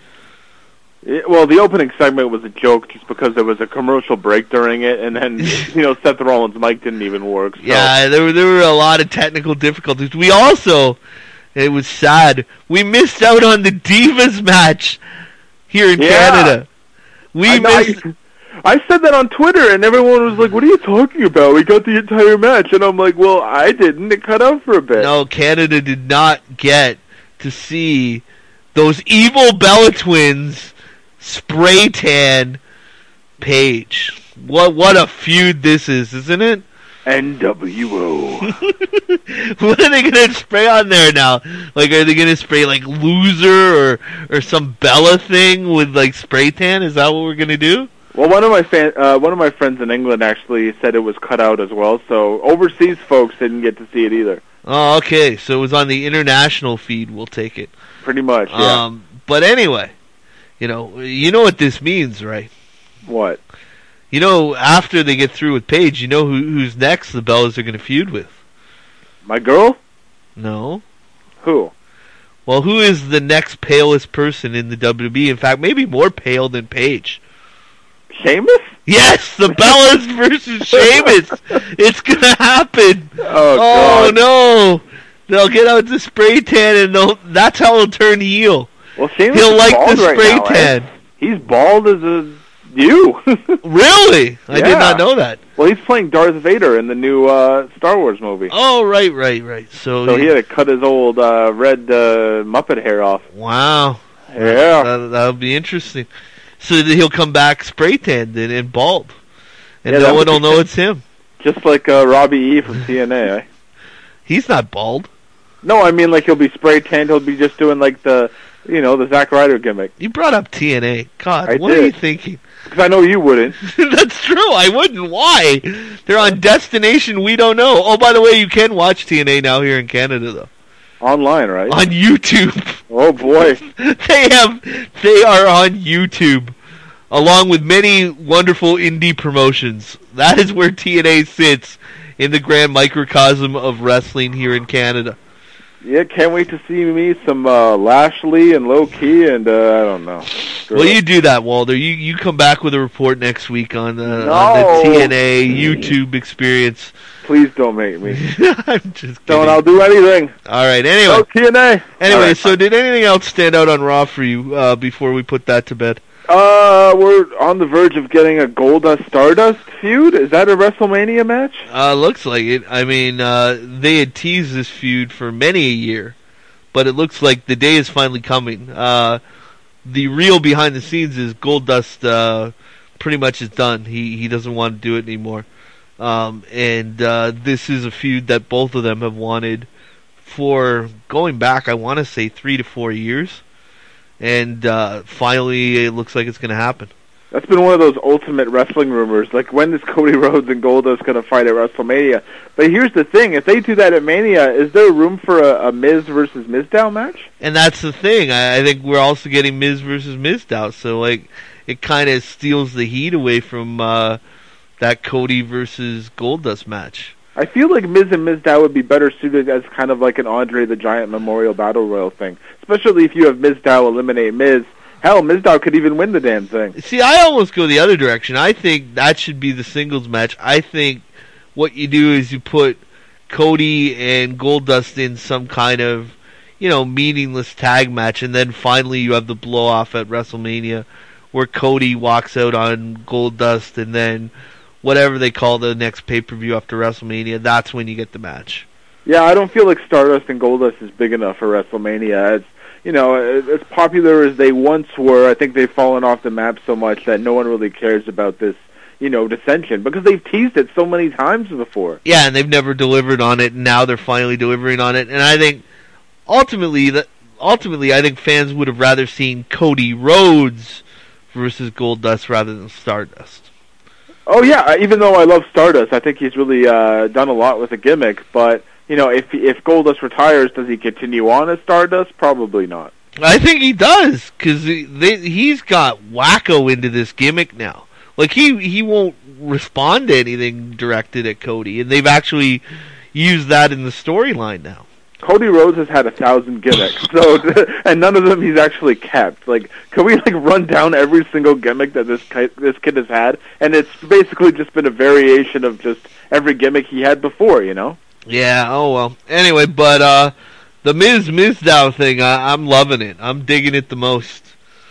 It, well, the opening segment was a joke just because there was a commercial break during it, and then, you know, Seth Rollins' mic didn't even work. So. Yeah, there were, there were a lot of technical difficulties. We also, it was sad, we missed out on the Divas match here in yeah. Canada. We I, missed... I, I said that on Twitter, and everyone was like, what are you talking about? We got the entire match. And I'm like, well, I didn't. It cut out for a bit. No, Canada did not get to see those evil Bella Twins spray tan Paige. What what a feud this is, isn't it? N W O. What are they going to spray on there now? Like, are they going to spray, like, loser or, or some Bella thing with, like, spray tan? Is that what we're going to do? Well, one of my fan, uh, one of my friends in England actually said it was cut out as well, so overseas folks didn't get to see it either. Oh, okay. So it was on the international feed. We'll take it. Pretty much, yeah. Um, but anyway, you know, you know what this means, right? What? You know, after they get through with Paige, you know who, who's next the Bellas are going to feud with? My girl? No. Who? Well, who is the next palest person in the W W E? In fact, maybe more pale than Paige. Sheamus? Yes, the Bellas versus Sheamus. It's gonna happen. Oh, oh God. no! They'll get out the spray tan, and they'll, that's how he'll turn heel. Well, Sheamus He'll is like bald the right spray now, tan. eh? He's bald as a you. Really? I Yeah. did not know that. Well, he's playing Darth Vader in the new uh, Star Wars movie. Oh, right, right, right. So, So he, he had to cut his old uh, red uh, Muppet hair off. wow. Yeah. That, that'll be interesting. So that he'll come back spray tanned and, and bald. And Yeah, no that one would will be know good. it's him. Just like uh, Robbie E. from T N A, eh? He's not bald. No, I mean like he'll be spray tanned. He'll be just doing like the, you know, the Zack Ryder gimmick. You brought up T N A. God, I what did. are you thinking? Because I know you wouldn't. That's true. I wouldn't. Why? They're on destination we don't know. Oh, by the way, you can watch T N A now here in Canada, though. Online, right? On YouTube. Oh boy. They have. They are on YouTube, along with many wonderful indie promotions. That is where T N A sits in the grand microcosm of wrestling here in Canada. Yeah, can't wait to see me some uh, Lashley and Low Key and uh, I don't know. Well, you do that, Walter. You you come back with a report next week on the, No. on the T N A YouTube experience. Please don't make me. I'm just kidding. Don't. I'll do anything. All right. Anyway. No T N A. Anyway, All right. so did anything else stand out on Raw for you uh, before we put that to bed? Uh, we're on the verge of getting a Goldust Stardust feud. Is that a WrestleMania match? Uh, looks like it. I mean, uh, they had teased this feud for many a year, but it looks like the day is finally coming. Uh, the real behind the scenes is Goldust uh, pretty much is done. He he doesn't want to do it anymore. Um, and uh, this is a feud that both of them have wanted for going back, I want to say, three to four years. And uh, finally, it looks like it's going to happen. That's been one of those ultimate wrestling rumors. Like, when is Cody Rhodes and Goldust going to fight at WrestleMania? But here's the thing. If they do that at Mania, is there room for a, a Miz versus Mizdow match? And that's the thing. I, I think we're also getting Miz versus Mizdow. So, like, it kind of steals the heat away from uh, that Cody versus Goldust match. I feel like Miz and Mizdow would be better suited as kind of like an Andre the Giant Memorial Battle Royal thing. Especially if you have Mizdow eliminate Miz. Hell, Mizdow could even win the damn thing. See, I almost go the other direction. I think that should be the singles match. I think what you do is you put Cody and Goldust in some kind of, you know, meaningless tag match, and then finally you have the blow-off at WrestleMania where Cody walks out on Goldust, and then whatever they call the next pay-per-view after WrestleMania, that's when you get the match. Yeah, I don't feel like Stardust and Goldust is big enough for WrestleMania. It's, you know, as popular as they once were, I think they've fallen off the map so much that no one really cares about this, you know, dissension, because they've teased it so many times before. Yeah, and they've never delivered on it, and now they're finally delivering on it. And I think ultimately, that ultimately, I think fans would have rather seen Cody Rhodes versus Goldust rather than Stardust. Oh yeah, even though I love Stardust, I think he's really uh, done a lot with the gimmick. But you know, if if Goldust retires, does he continue on as Stardust? Probably not. I think he does, because he, he's got wacko into this gimmick now. Like, he, he won't respond to anything directed at Cody, and they've actually used that in the storyline now. Cody Rhodes has had a thousand gimmicks, so and none of them he's actually kept. Like, can we like run down every single gimmick that this ki- this kid has had? And it's basically just been a variation of just every gimmick he had before, you know? Yeah. Oh well. Anyway, but uh, the Miz Mizdow thing, I, I'm loving it. I'm digging it the most.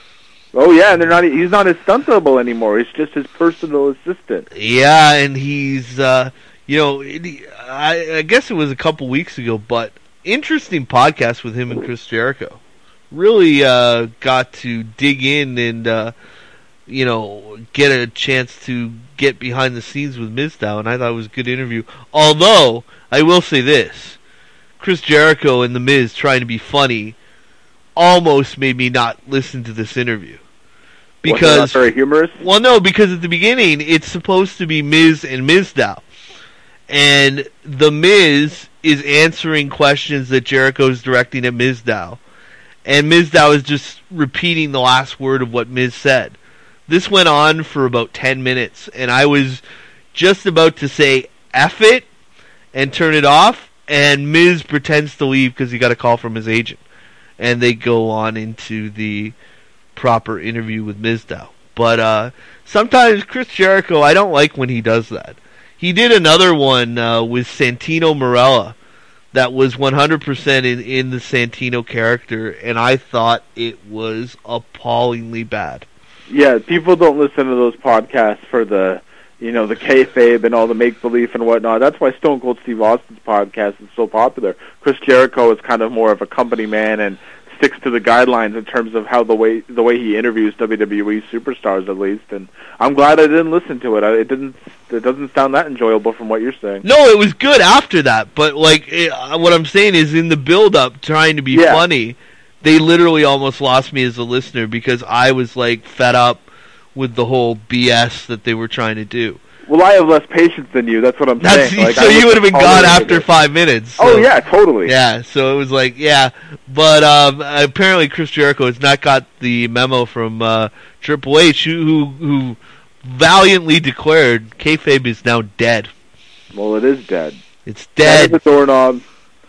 Oh yeah, and they're not. He's not his stunt double anymore. He's just his personal assistant. Yeah, and he's, uh, you know, it, I, I guess it was a couple weeks ago, but interesting podcast with him and Chris Jericho. Really uh, got to dig in and, uh, you know, get a chance to get behind the scenes with Mizdow, and I thought it was a good interview. Although, I will say this, Chris Jericho and The Miz trying to be funny almost made me not listen to this interview. Because, not very humorous? Well, no, because at the beginning, it's supposed to be Miz and Mizdow. And The Miz is answering questions that Jericho's directing at Mizdow. And Mizdow is just repeating the last word of what Miz said. This went on for about ten minutes, and I was just about to say F it and turn it off, and Miz pretends to leave because he got a call from his agent. And they go on into the proper interview with Mizdow. But uh, sometimes Chris Jericho, I don't like when he does that. He did another one uh, with Santino Marella that was one hundred percent in, in the Santino character, and I thought it was appallingly bad. Yeah, people don't listen to those podcasts for the, you know, the kayfabe and all the make-believe and whatnot. That's why Stone Cold Steve Austin's podcast is so popular. Chris Jericho is kind of more of a company man and sticks to the guidelines in terms of how the way the way he interviews W W E superstars, at least. And I'm glad I didn't listen to it. I, it didn't. It doesn't sound that enjoyable from what you're saying. No, it was good after that. But like, it, what I'm saying is, in the build-up, trying to be yeah. funny, they literally almost lost me as a listener because I was like fed up with the whole B S that they were trying to do. Well, I have less patience than you. That's what I'm That's, saying. Like, so you would have been gone after five minutes. So. Oh yeah, totally. Yeah, so it was like, yeah, but um, apparently Chris Jericho has not got the memo from uh, Triple H, who, who who valiantly declared kayfabe is now dead. Well, it is dead. It's dead. Dead as a doorknob.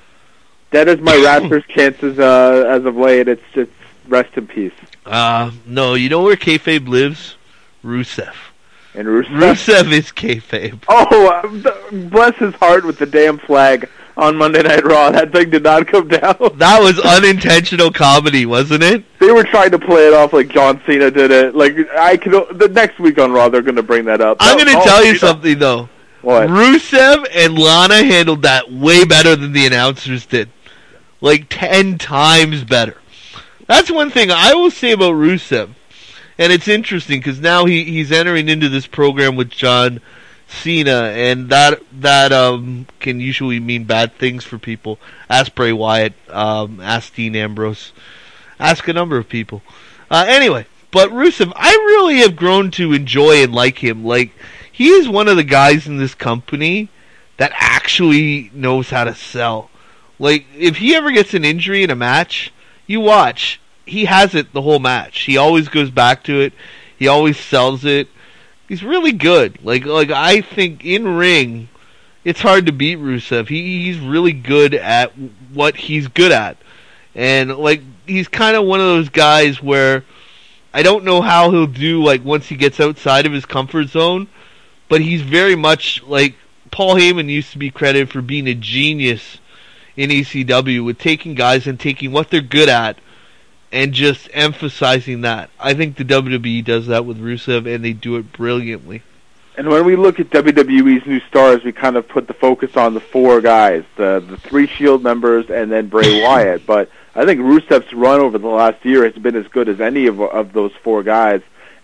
Dead as my Raptors' chances uh, as of late. It's just rest in peace. Uh, no, you know where kayfabe lives? Rusev. And Rusev? Rusev is kayfabe. Oh, uh, bless his heart with the damn flag on Monday Night Raw. That thing did not come down. That was unintentional comedy, wasn't it? They were trying to play it off like John Cena did it. Like I could. The next week on Raw, they're going to bring that up. I'm going to oh, tell you know. something though. What? Rusev and Lana handled that way better than the announcers did. Like ten times better. That's one thing I will say about Rusev. And it's interesting because now he, he's entering into this program with John Cena, and that that um, can usually mean bad things for people. Ask Bray Wyatt, um, ask Dean Ambrose, ask a number of people. Uh, anyway, but Rusev, I really have grown to enjoy and like him. Like, he is one of the guys in this company that actually knows how to sell. Like, if he ever gets an injury in a match, you watch. He has it the whole match. He always goes back to it. He always sells it. He's really good. Like like I think in ring, it's hard to beat Rusev. He he's really good at what he's good at, and like he's kind of one of those guys where I don't know how he'll do like once he gets outside of his comfort zone, but he's very much like Paul Heyman used to be credited for being a genius in E C W with taking guys and taking what they're good at and just emphasizing that. I think the W W E does that with Rusev, and they do it brilliantly. And when we look at W W E's new stars, we kind of put the focus on the four guys, the the three Shield members, and then Bray Wyatt. But I think Rusev's run over the last year has been as good as any of of those four guys.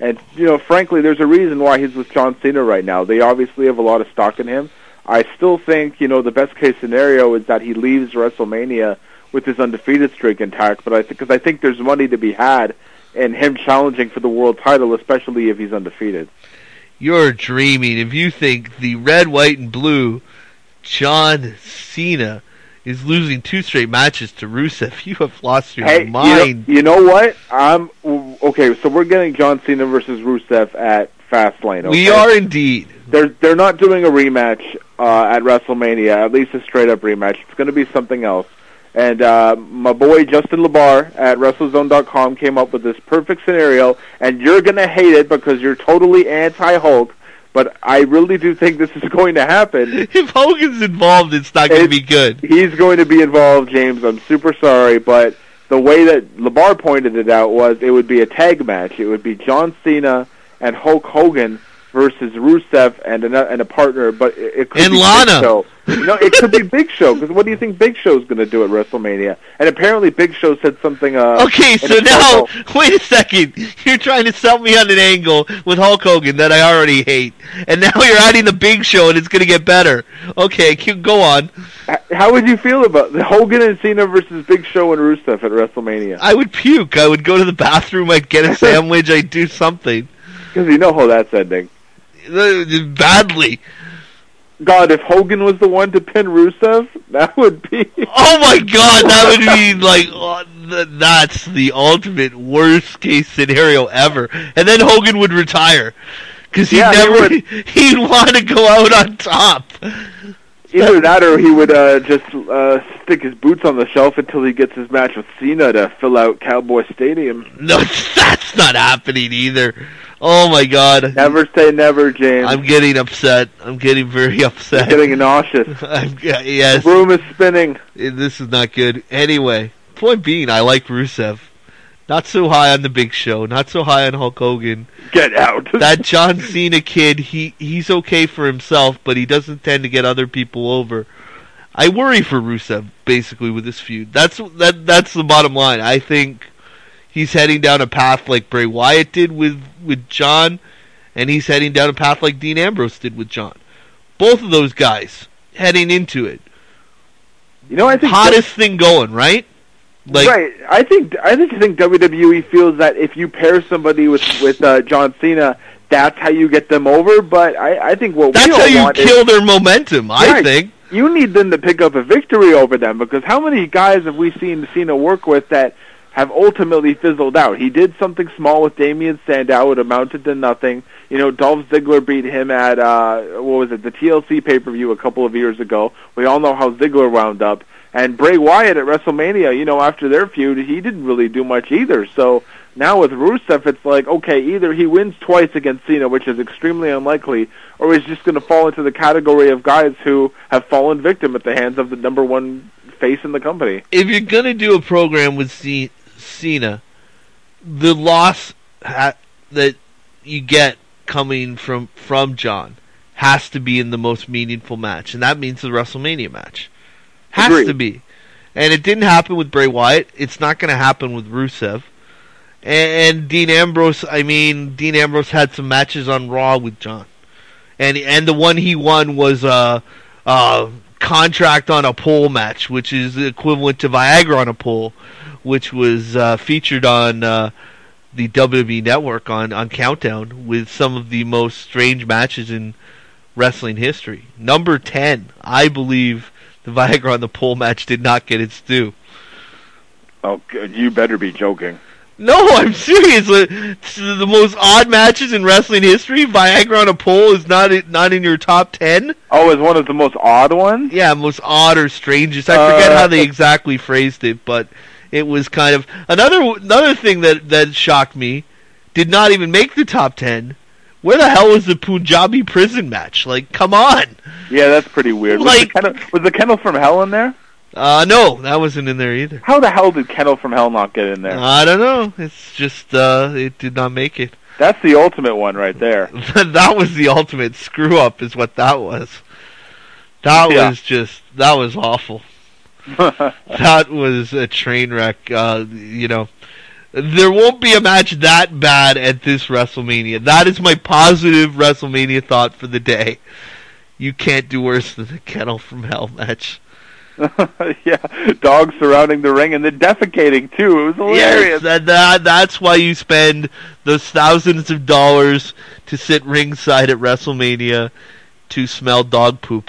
And, you know, frankly, there's a reason why he's with John Cena right now. They obviously have a lot of stock in him. I still think, you know, the best-case scenario is that he leaves WrestleMania with his undefeated streak intact, but I think, because I think there's money to be had in him challenging for the world title, especially if he's undefeated. You're dreaming. If you think the red, white, and blue John Cena is losing two straight matches to Rusev, you have lost your hey, mind. You know, you know what? I'm okay. So we're getting John Cena versus Rusev at Fastlane. Okay? We are indeed. They're they're not doing a rematch uh, at WrestleMania. At least a straight up rematch. It's going to be something else. And uh, my boy Justin LaBar at WrestleZone dot com came up with this perfect scenario. And you're going to hate it because you're totally anti-Hulk. But I really do think this is going to happen. If Hogan's involved, it's not going to be good. He's going to be involved, James. I'm super sorry, but the way that LaBar pointed it out was it would be a tag match. It would be John Cena and Hulk Hogan versus Rusev and a, and a partner, but it, it could and be Lana. Big Show. No, it could be Big Show, because what do you think Big Show's going to do at WrestleMania? And apparently Big Show said something... Uh, okay, so now, wait a second. You're trying to sell me on an angle with Hulk Hogan that I already hate. And now you're adding the Big Show, and it's going to get better. Okay, keep, go on. How would you feel about the Hogan and Cena versus Big Show and Rusev at WrestleMania? I would puke. I would go to the bathroom, I'd get a sandwich, I'd do something. Because you know how that's ending. Badly. God, if Hogan was the one to pin Rusev, that would be... Oh my God, that would be like... Oh, th- that's the ultimate worst-case scenario ever. And then Hogan would retire. Because he'd, yeah, never, he he'd want to go out on top. Either that or he would uh, just uh, stick his boots on the shelf until he gets his match with Cena to fill out Cowboy Stadium. No, that's not happening either. Oh my God. Never say never, James. I'm getting upset. I'm getting very upset. You're getting nauseous. I'm, yes. The room is spinning. This is not good. Anyway, point being, I like Rusev. Not so high on the Big Show. Not so high on Hulk Hogan. Get out. That John Cena kid, he, he's okay for himself, but he doesn't tend to get other people over. I worry for Rusev, basically, with this feud. That's that. That's the bottom line. I think he's heading down a path like Bray Wyatt did with, with John, and he's heading down a path like Dean Ambrose did with John. Both of those guys heading into it. You know, I think hottest thing going, right? Like, right. I think I think think W W E feels that if you pair somebody with with uh, John Cena, that's how you get them over. But I, I think what that's we all how you want kill is, their momentum. I right, think you need them to pick up a victory over them, because how many guys have we seen Cena work with that have ultimately fizzled out? He did something small with Damian Sandow. It amounted to nothing. You know, Dolph Ziggler beat him at, uh, what was it, the T L C pay-per-view a couple of years ago. We all know how Ziggler wound up. And Bray Wyatt at WrestleMania, you know, after their feud, he didn't really do much either. So now with Rusev, it's like, okay, either he wins twice against Cena, which is extremely unlikely, or he's just going to fall into the category of guys who have fallen victim at the hands of the number one face in the company. If you're going to do a program with C- Cena, the loss ha- that you get coming from, from John has to be in the most meaningful match, and that means the WrestleMania match. Has Agreed. to be. And it didn't happen with Bray Wyatt. It's not going to happen with Rusev. And, and Dean Ambrose, I mean, Dean Ambrose had some matches on Raw with John. And and the one he won was a, a contract on a pole match, which is equivalent to Viagra on a pole, which was uh, featured on uh, the W W E Network on, on Countdown with some of the most strange matches in wrestling history. Number ten, I believe the Viagra on the pole match did not get its due. Oh, you better be joking. No, I'm serious. It's the most odd matches in wrestling history. Viagra on a pole is not not in your top ten. Oh, is one of the most odd ones? Yeah, most odd or strangest. I forget uh, how they exactly phrased it, but it was kind of another another thing that that shocked me. Did not even make the top ten. Where the hell was the Punjabi prison match? Like, come on. Yeah, that's pretty weird. Like, was, the Kennel, was the Kennel from Hell in there? Uh, no, that wasn't in there either. How the hell did Kennel from Hell not get in there? I don't know. It's just, uh, it did not make it. That's the ultimate one right there. That was the ultimate screw-up is what that was. That yeah. was just, that was awful. That was a train wreck, uh, you know. There won't be a match that bad at this WrestleMania. That is my positive WrestleMania thought for the day. You can't do worse than the Kennel from Hell match. Yeah, dogs surrounding the ring and then defecating too. It was hilarious. Yes, that, that, that's why you spend those thousands of dollars to sit ringside at WrestleMania to smell dog poop.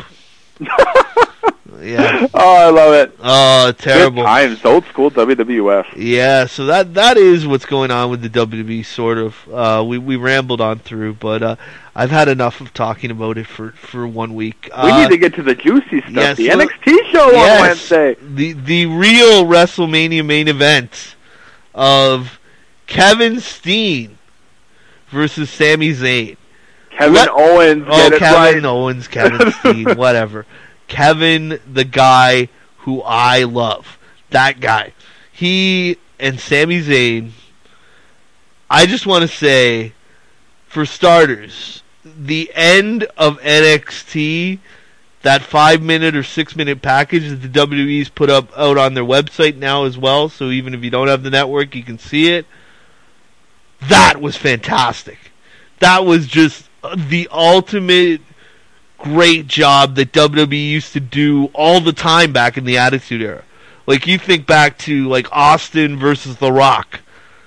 Yeah. Oh, I love it. Oh, terrible. Good times, old school W W F. Yeah, so that that is what's going on with the W W E, sort of. Uh, we we rambled on through, but uh, I've had enough of talking about it for, for one week. We uh, need to get to the juicy stuff. Yes, the so, N X T show yes, on Wednesday. The the real WrestleMania main event of Kevin Steen versus Sami Zayn. Kevin Let, Owens. Oh, get Kevin it right. Owens, Kevin Steen, whatever. Kevin, the guy who I love. That guy. He and Sami Zayn, I just want to say, for starters, the end of N X T, that five-minute or six-minute package that the W W E's put up out on their website now as well, so even if you don't have the network, you can see it. That was fantastic. That was just the ultimate great job that W W E used to do all the time back in the Attitude Era. Like, you think back to, like, Austin versus The Rock.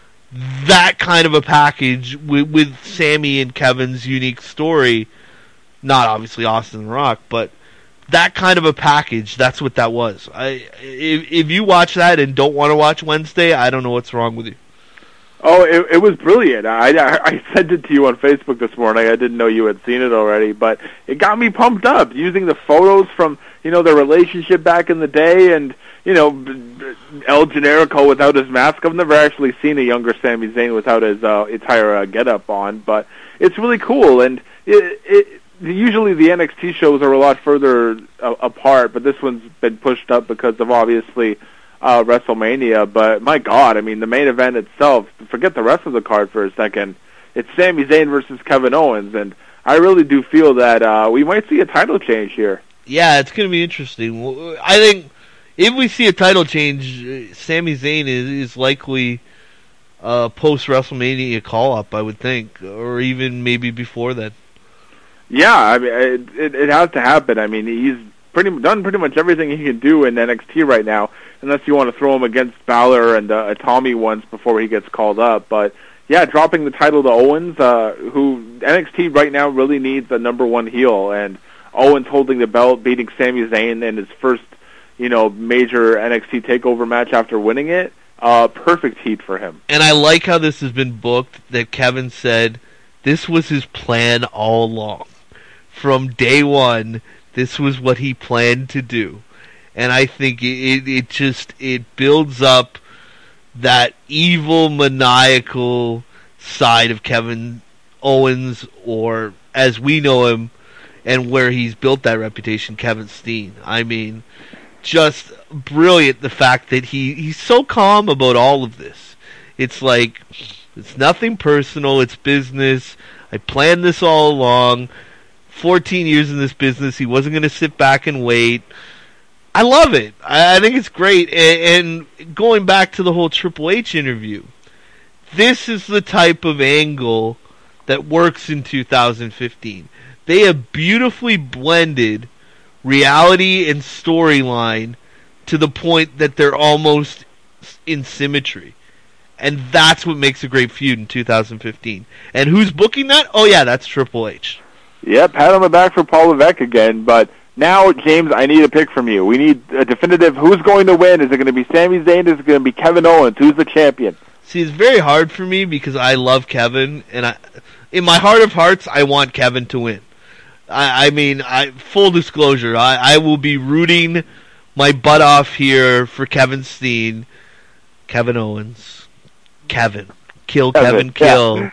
That kind of a package with, with Sammy and Kevin's unique story. Not obviously Austin and The Rock, but that kind of a package, that's what that was. I If, if you watch that and don't want to watch Wednesday, I don't know what's wrong with you. Oh, it, it was brilliant. I, I, I sent it to you on Facebook this morning. I didn't know you had seen it already, but it got me pumped up using the photos from, you know, their relationship back in the day, and, you know, El Generico without his mask. I've never actually seen a younger Sami Zayn without his uh, entire uh, getup on, but it's really cool. And it, it, usually the N X T shows are a lot further uh, apart, but this one's been pushed up because of obviously Uh, WrestleMania, but my God, I mean, the main event itself, forget the rest of the card for a second, it's Sami Zayn versus Kevin Owens, and I really do feel that uh, we might see a title change here. Yeah, it's going to be interesting. I think if we see a title change, Sami Zayn is, is likely a post-WrestleMania call-up, I would think, or even maybe before that. Yeah, I mean, it, it, it has to happen. I mean, he's pretty done pretty much everything he can do in N X T right now, unless you want to throw him against Balor and uh, Tommy once before he gets called up. But yeah, dropping the title to Owens, uh, who N X T right now really needs a number one heel, and Owens holding the belt, beating Sami Zayn in his first, you know, major N X T takeover match after winning it. Uh, perfect heat for him. And I like how this has been booked, that Kevin said this was his plan all along. From day one, this was what he planned to do. And I think it, it, it just, it builds up that evil, maniacal side of Kevin Owens, or as we know him, and where he's built that reputation, Kevin Steen. I mean, just brilliant, the fact that he, he's so calm about all of this. It's like, it's nothing personal, it's business. I planned this all along. fourteen years in this business, he wasn't going to sit back and wait. I love it. I, I think it's great. And, and going back to the whole Triple H interview, this is the type of angle that works in two thousand fifteen. They have beautifully blended reality and storyline to the point that they're almost in symmetry. And that's what makes a great feud in two thousand fifteen. And who's booking that? Oh yeah, that's Triple H. Yep, pat on the back for Paul Levesque again, but now, James, I need a pick from you. We need a definitive, who's going to win? Is it going to be Sami Zayn? Is it going to be Kevin Owens? Who's the champion? See, it's very hard for me because I love Kevin, and I, in my heart of hearts, I want Kevin to win. I, I mean, I, full disclosure, I, I will be rooting my butt off here for Kevin Steen, Kevin Owens, Kevin, kill Kevin, Kevin kill. Yeah.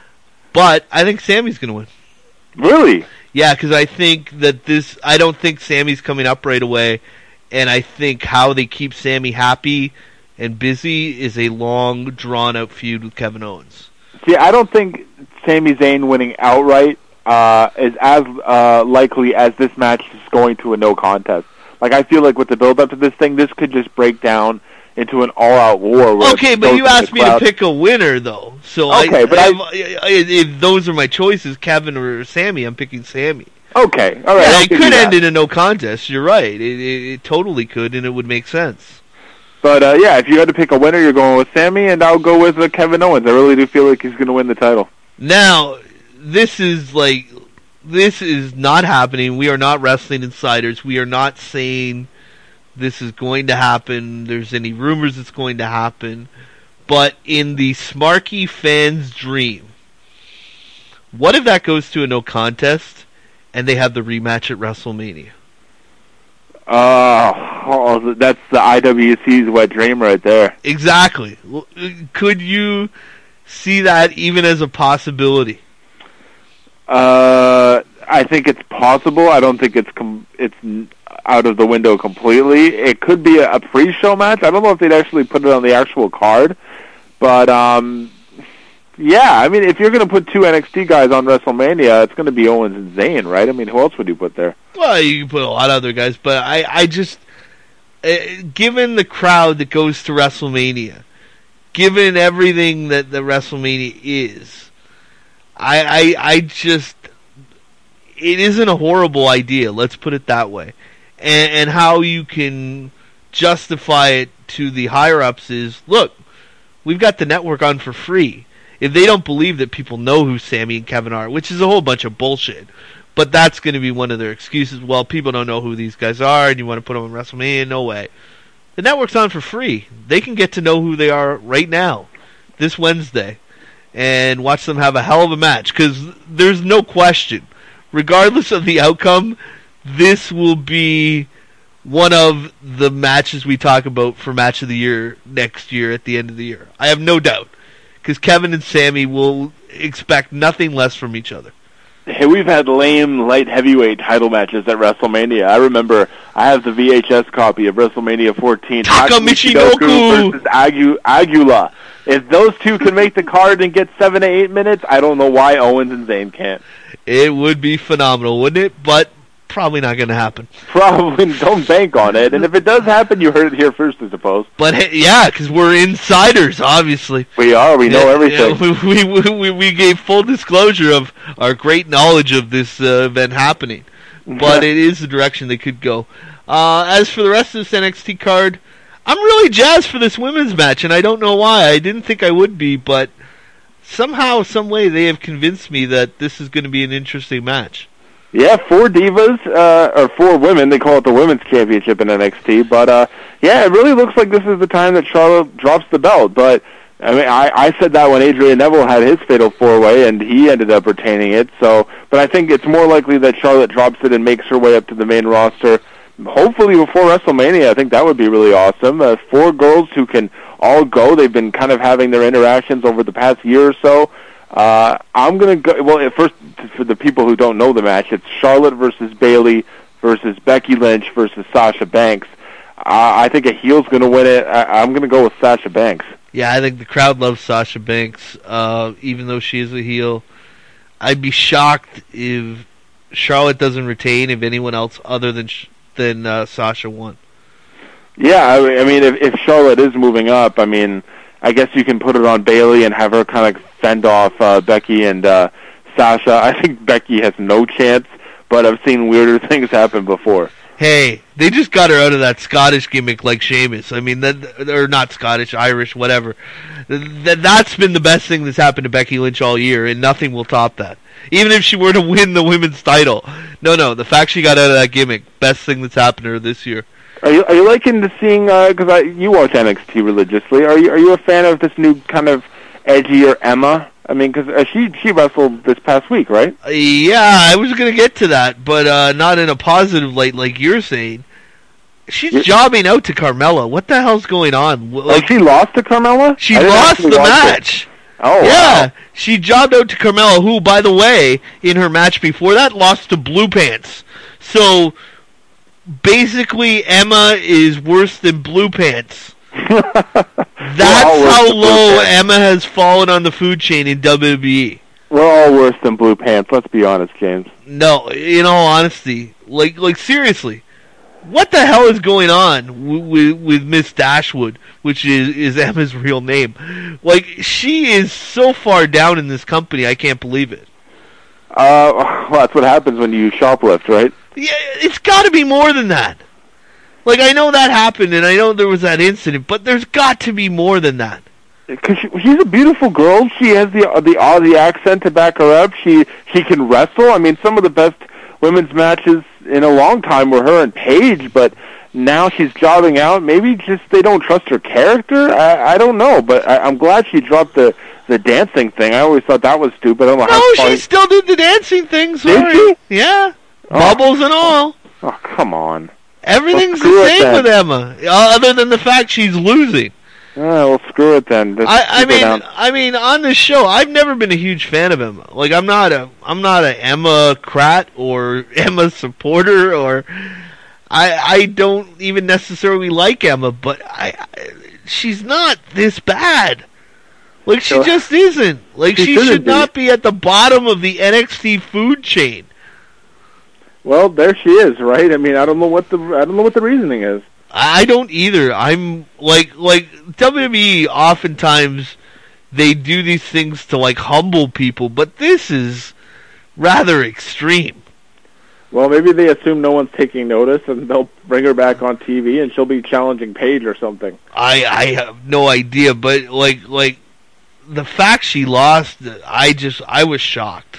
But I think Sammy's going to win. Really? Yeah, because I think that this, I don't think Sammy's coming up right away, and I think how they keep Sammy happy and busy is a long, drawn-out feud with Kevin Owens. See, I don't think Sami Zayn winning outright uh, is as uh, likely as this match is going to a no contest. Like, I feel like with the build-up to this thing, this could just break down into an all-out war. Where okay, but you asked me to pick a winner, though. So okay, I, but I, I, I, if those are my choices, Kevin or Sammy, I'm picking Sammy. Okay, all right. Yeah, it could end in a no contest. You're right. It, it, it totally could, and it would make sense. But uh, yeah, if you had to pick a winner, you're going with Sammy, and I'll go with uh, Kevin Owens. I really do feel like he's going to win the title. Now, this is like this is not happening. We are not wrestling insiders. We are not saying this is going to happen. There's any rumors it's going to happen. But in the Smarky fans' dream, what if that goes to a no contest and they have the rematch at WrestleMania? Uh, oh, that's the I W C's wet dream right there. Exactly. Could you see that even as a possibility? Uh, I think it's possible. I don't think it's com- it's out of the window completely. It could be a, a pre-show match. I don't know if they'd actually put it on the actual card, but um, yeah. I mean, if you're going to put two N X T guys on WrestleMania, it's going to be Owens and Zayn, right? I mean, who else would you put there? Well, you can put a lot of other guys, but I, I just, uh, given the crowd that goes to WrestleMania, given everything that the WrestleMania is, I, I, I just, it isn't a horrible idea. Let's put it that way. And, and how you can justify it to the higher ups is, look, we've got the network on for free. If they don't believe that people know who Sammy and Kevin are, which is a whole bunch of bullshit, but that's going to be one of their excuses. Well, people don't know who these guys are, and you want to put them on WrestleMania? No way. The network's on for free. They can get to know who they are right now, this Wednesday, and watch them have a hell of a match, because there's no question, regardless of the outcome, this will be one of the matches we talk about for Match of the Year next year at the end of the year. I have no doubt, because Kevin and Sammy will expect nothing less from each other. Hey, we've had lame light heavyweight title matches at WrestleMania. I remember I have the V H S copy of WrestleMania fourteen. Taka Michinoku versus Agu- Agula. If those two can make the card and get seven to eight minutes, I don't know why Owens and Zayn can't. It would be phenomenal, wouldn't it? But probably not going to happen. Probably. Don't bank on it. And if it does happen, you heard it here first, I suppose. But hey, yeah, because we're insiders, obviously. We are. We know yeah, everything. Yeah, we, we, we, we gave full disclosure of our great knowledge of this uh, event happening. But it is the direction they could go. Uh, as for the rest of this N X T card, I'm really jazzed for this women's match, and I don't know why. I didn't think I would be, but somehow, some way, they have convinced me that this is going to be an interesting match. Yeah, four divas, uh, or four women. They call it the Women's Championship in N X T. But, uh, yeah, it really looks like this is the time that Charlotte drops the belt. But, I mean, I, I said that when Adrian Neville had his fatal four-way, and he ended up retaining it. So, but I think it's more likely that Charlotte drops it and makes her way up to the main roster, hopefully before WrestleMania. I think that would be really awesome. Uh, four girls who can all go. They've been kind of having their interactions over the past year or so. Uh, I'm going to go, well, first, for the people who don't know the match, it's Charlotte versus Bayley versus Becky Lynch versus Sasha Banks. Uh, I think a heel's going to win it. I, I'm going to go with Sasha Banks. Yeah, I think the crowd loves Sasha Banks, uh, even though she is a heel. I'd be shocked if Charlotte doesn't retain, if anyone else other than than uh, Sasha won. Yeah, I, I mean, if, if Charlotte is moving up, I mean, I guess you can put it on Bayley and have her kind of fend off uh, Becky and uh, Sasha. I think Becky has no chance, but I've seen weirder things happen before. Hey, they just got her out of that Scottish gimmick like Sheamus. I mean, that, or not Scottish, Irish, whatever. That, that's been the best thing that's happened to Becky Lynch all year, and nothing will top that. Even if she were to win the women's title. No, no, the fact she got out of that gimmick, best thing that's happened to her this year. Are you are you liking to seeing, because uh, you watch N X T religiously, are you are you a fan of this new kind of edgier Emma? I mean, because uh, she, she wrestled this past week, right? Uh, yeah, I was going to get to that, but uh, not in a positive light like you're saying. She's you're, jobbing out to Carmella. What the hell's going on? Like, oh, she lost to Carmella? She lost the match. It. Oh, yeah, wow. She jobbed out to Carmella, who, by the way, in her match before that, lost to Blue Pants. So, basically, Emma is worse than Blue Pants. That's how low Emma has fallen on the food chain in W W E. We're all worse than Blue Pants, let's be honest, James. No, in all honesty. Like, like seriously. what the hell is going on with with, with Miss Dashwood, which is is Emma's real name? Like, she is so far down in this company, I can't believe it. Uh, well, that's what happens when you shoplift, right? Yeah, it's got to be more than that. Like, I know that happened, and I know there was that incident, but there's got to be more than that. Because she, she's a beautiful girl. She has the the Aussie accent to back her up. She she can wrestle. I mean, some of the best women's matches in a long time were her and Paige, but now she's jobbing out. Maybe just they don't trust her character. I, I don't know, but I, I'm glad she dropped the the dancing thing. I always thought that was stupid. I don't know no, how she funny. still did the dancing thing. Sorry. Did she? Yeah, Oh. bubbles and all. Oh, come on. Everything's Well, screw the it same then. with Emma, uh, other than the fact she's losing. Uh, well, screw it then. Just I, I keep her mean, down. I mean, on this show, I've never been a huge fan of Emma. Like, I'm not a, I'm not a Emma Crat or Emma supporter, or I, I don't even necessarily like Emma, but I, I she's not this bad. Like, she Sure. just isn't. Like, She she shouldn't should be. not be at the bottom of the N X T food chain. Well, there she is, right? I mean, I don't know what the I don't know what the reasoning is. I don't either. I'm like like W W E oftentimes they do these things to like humble people, but this is rather extreme. Well, maybe they assume no one's taking notice, and they'll bring her back on T V, and she'll be challenging Paige or something. I I have no idea, but like like the fact she lost, I just I was shocked.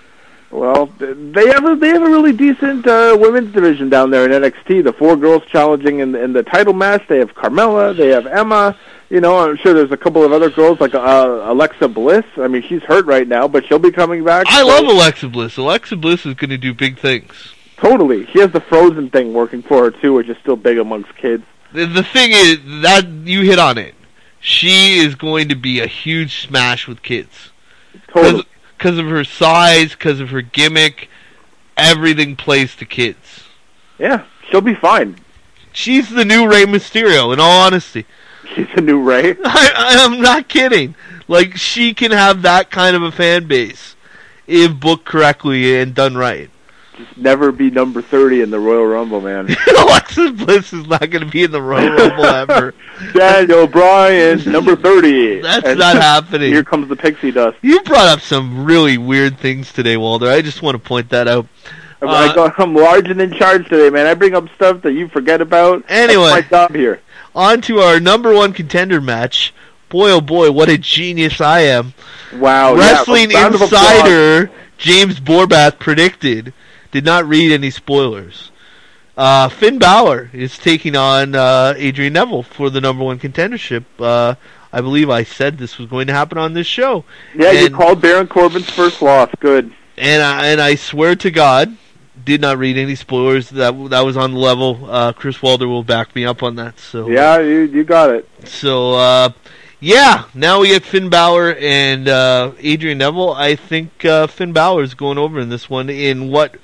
Well, they have a they have a really decent uh, women's division down there in N X T. The four girls challenging in in the title match. They have Carmella. They have Emma. You know, I'm sure there's a couple of other girls like uh, Alexa Bliss. I mean, she's hurt right now, but she'll be coming back. I so- love Alexa Bliss. Alexa Bliss is going to do big things. Totally. She has the Frozen thing working for her too, which is still big amongst kids. The, the thing is that you hit on it. She is going to be a huge smash with kids. Totally. Because of her size, because of her gimmick, everything plays to kids. Yeah, she'll be fine. She's the new Rey Mysterio, in all honesty. She's a new Ray. I, I'm not kidding. Like, she can have that kind of a fan base if booked correctly and done right. Just never be number thirty in the Royal Rumble, man. Alexa Bliss is not going to be in the Royal Rumble ever. Daniel Bryan, number thirty. That's And not happening. Here comes the pixie dust. You brought up some really weird things today, Walter. I just want to point that out. I'm, Uh, I got, I'm large and in charge today, man. I bring up stuff that you forget about. Anyway. That's my job here. On to our number one contender match. Boy, oh boy, what a genius I am. Wow. Wrestling yeah, round of applause. Insider James Borbath predicted, did not read any spoilers. Uh, Finn Balor is taking on uh, Adrian Neville for the number one contendership. Uh, I believe I said this was going to happen on this show. Yeah, you And- called Baron Corbin's first loss. Good. And I, and I swear to God, did not read any spoilers. That that was on the level. Uh, Chris Walder will back me up on that. So Yeah, you you got it. So uh, yeah, now we get Finn Balor and uh, Adrian Neville. I think uh, Finn Balor is going over in this one in what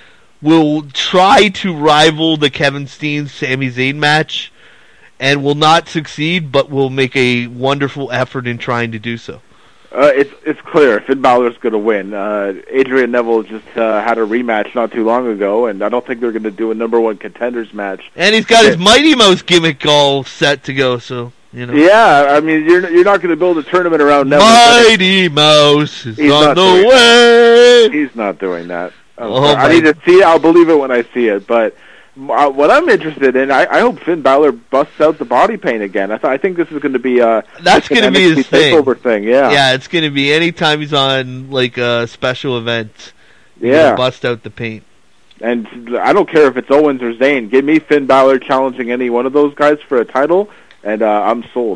will try to rival the Kevin Steen Sami Zayn match, and will not succeed, but will make a wonderful effort in trying to do so. Uh, it's it's clear Finn Balor's going to win. Uh, Adrian Neville just uh, had a rematch not too long ago, and I don't think they're going to do a number one contenders match. And he's got his Mighty Mouse gimmick all set to go. So you know. Yeah, I mean you're you're not going to build a tournament around Neville. but Mighty Mouse is He's on not the doing way. He's not doing that. I'm Oh, sorry. I my- need to see it. I'll believe it when I see it. But uh, what I'm interested in, I, I hope Finn Balor busts out the body paint again. I, th- I think this is going to be uh, That's an going to be N X T his thing. takeover thing. Yeah, Yeah, it's going to be anytime he's on like a special event. he's yeah. gonna bust out the paint. And I don't care if it's Owens or Zayn. Give me Finn Balor challenging any one of those guys for a title, and uh, I'm sold.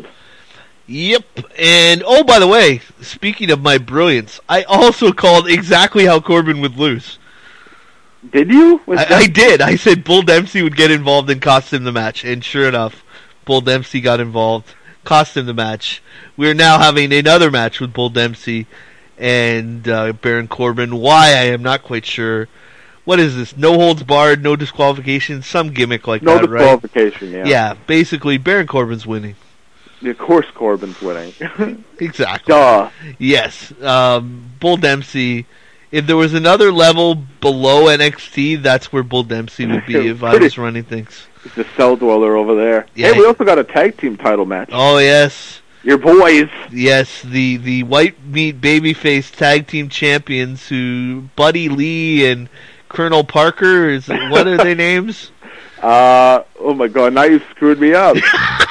Yep. And oh, by the way, speaking of my brilliance, I also called exactly how Corbin would lose. Did you? Was I, that- I did. I said Bull Dempsey would get involved and cost him the match, and sure enough, Bull Dempsey got involved, cost him the match. We are now having another match with Bull Dempsey and uh, Baron Corbin. Why, I am not quite sure. What is this? No holds barred, no disqualification, some gimmick like no that, right? disqualification. Yeah. Yeah, basically Baron Corbin's winning. Of course, Corbin's winning. Exactly. Duh. Yes. Um, Bull Dempsey if there was another level below N X T, that's where Bull Dempsey would be if I was running things. It's the cell dweller over there. Yeah. Hey, we also got a tag team title match. Oh, yes. Your boys. Yes, the, the White Meat Babyface Tag Team Champions who Buddy Lee and Colonel Parker, is what are their names? Uh, oh my god, now you screwed me up.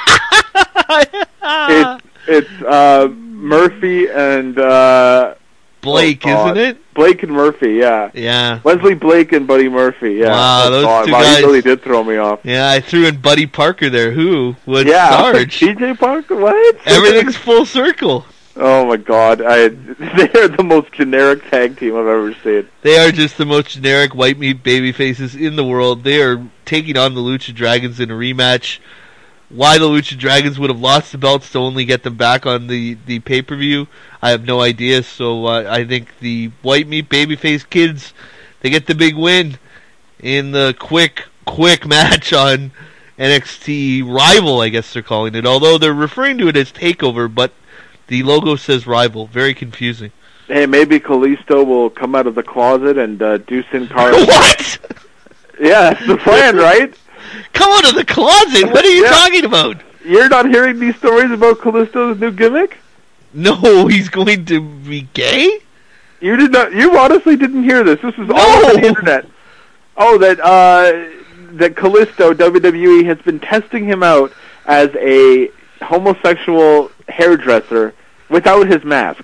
it's it's uh, Murphy and... Uh, Blake, oh, isn't it? Blake and Murphy, yeah. Yeah. Wesley Blake and Buddy Murphy, yeah. Wow, oh, those god. two wow, guys. He really did throw me off. Yeah, I threw in Buddy Parker there. Who would yeah, Sarge? T J Parker, what? Everything's full circle. Oh my god, I they're the most generic tag team I've ever seen. They are just the most generic white meat baby faces in the world. They are taking on the Lucha Dragons in a rematch. Why the Lucha Dragons would have lost the belts to only get them back on the, the pay-per-view, I have no idea. So uh, I think the white meat babyface kids, they get the big win in the quick, quick match on N X T Rival, I guess they're calling it. Although they're referring to it as TakeOver, but the logo says Rival. Very confusing. Hey, maybe Kalisto will come out of the closet and uh, do Sin Cara. What? Yeah, that's the plan, right? Come out of the closet? What are you yeah. talking about? You're not hearing these stories about Kalisto's new gimmick? No, he's going to be gay? You did not. You honestly didn't hear this. This was all No. over the internet. Oh, that uh, that Kalisto, W W E, has been testing him out as a homosexual hairdresser without his mask.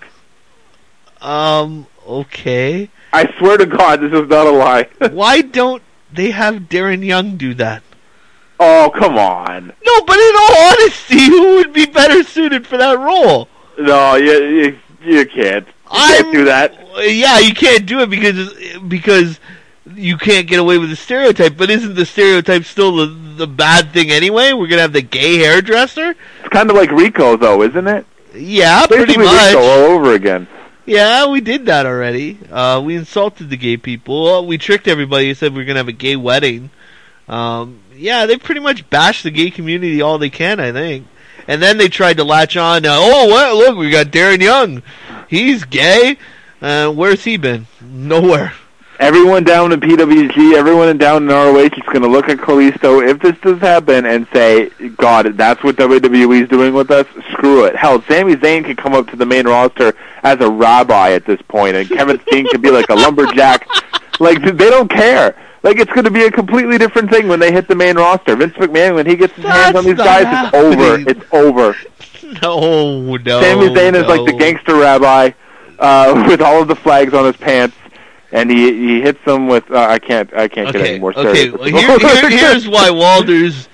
Um, okay. I swear to God, this is not a lie. Why don't they have Darren Young do that? Oh, come on. No, but in all honesty, who would be better suited for that role? No, you you, you can't. You I'm, can't do that. Yeah, you can't do it because because you can't get away with the stereotype. But isn't the stereotype still the, the bad thing anyway? We're going to have the gay hairdresser? It's kind of like Rico, though, isn't it? Yeah, pretty Basically much. Rico all over again. Yeah, we did that already. Uh, we insulted the gay people. We tricked everybody and said we were going to have a gay wedding. Um, yeah, they pretty much bashed the gay community all they can, I think. And then they tried to latch on. Uh, oh, well, look, we got Darren Young. He's gay. Uh, where's he been? Nowhere. Everyone down in P W G, everyone down in R O H is going to look at Kalisto, if this does happen, and say, God, that's what W W E is doing with us? Screw it. Hell, Sami Zayn could come up to the main roster as a rabbi at this point, and Kevin Steen could be like a lumberjack. Like, they don't care. Like, it's going to be a completely different thing when they hit the main roster. Vince McMahon, when he gets his That's hands on these not guys, happening. it's over. It's over. No, no. Sami Zayn no. is like the gangster rabbi uh, with all of the flags on his pants. And he he hits them with uh, I can't I can't Okay, get any more okay. serious. Well, here, here, here's why Walder's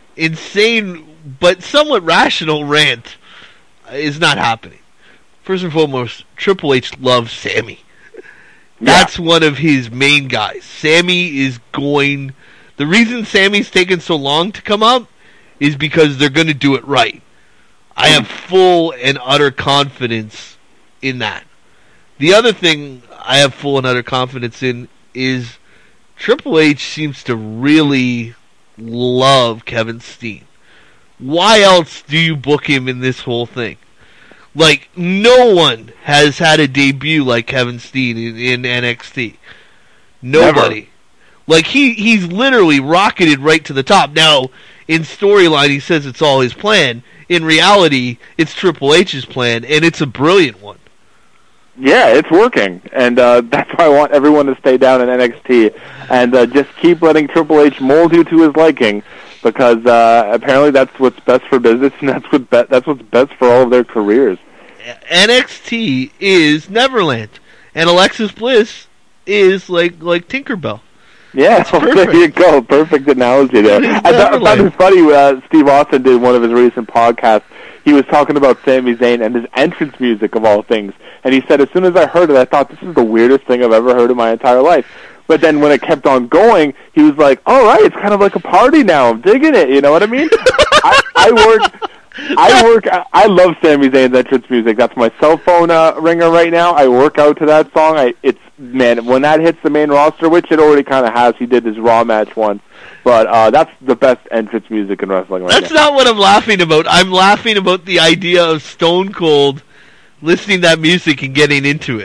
insane but somewhat rational rant is not happening. First and foremost, Triple H loves Sammy. That's yeah. one of his main guys. Sammy is going... The reason Sammy's taken so long to come up is because they're going to do it right. I have full and utter confidence in that. The other thing I have full and utter confidence in is Triple H seems to really love Kevin Steen. Why else do you book him in this whole thing? Like, no one has had a debut like Kevin Steen in, in N X T. Nobody. Never. Like, he, he's literally rocketed right to the top. Now, in storyline, he says it's all his plan. In reality, it's Triple H's plan, and it's a brilliant one. Yeah, it's working, and uh, that's why I want everyone to stay down in N X T and uh, just keep letting Triple H mold you to his liking, because uh, apparently that's what's best for business, and that's what be- that's what's best for all of their careers. N X T is Neverland, and Alexis Bliss is like like Tinkerbell. Yeah, well, there you go. Perfect analogy there. I thought, I thought it was funny. Uh, Steve Austin did one of his recent podcasts. He was talking about Sami Zayn and his entrance music, of all things. And he said, as soon as I heard it, I thought, this is the weirdest thing I've ever heard in my entire life. But then when it kept on going, he was like, all right, it's kind of like a party now. I'm digging it. You know what I mean? I, I work... I work. I love Sami Zayn's entrance music. That's my cell phone uh, ringer right now. I work out to that song. I it's man when that hits the main roster, which it already kind of has. He did his Raw match once, but uh, that's the best entrance music in wrestling right That's now. not what I'm laughing about. I'm laughing about the idea of Stone Cold listening to that music and getting into it.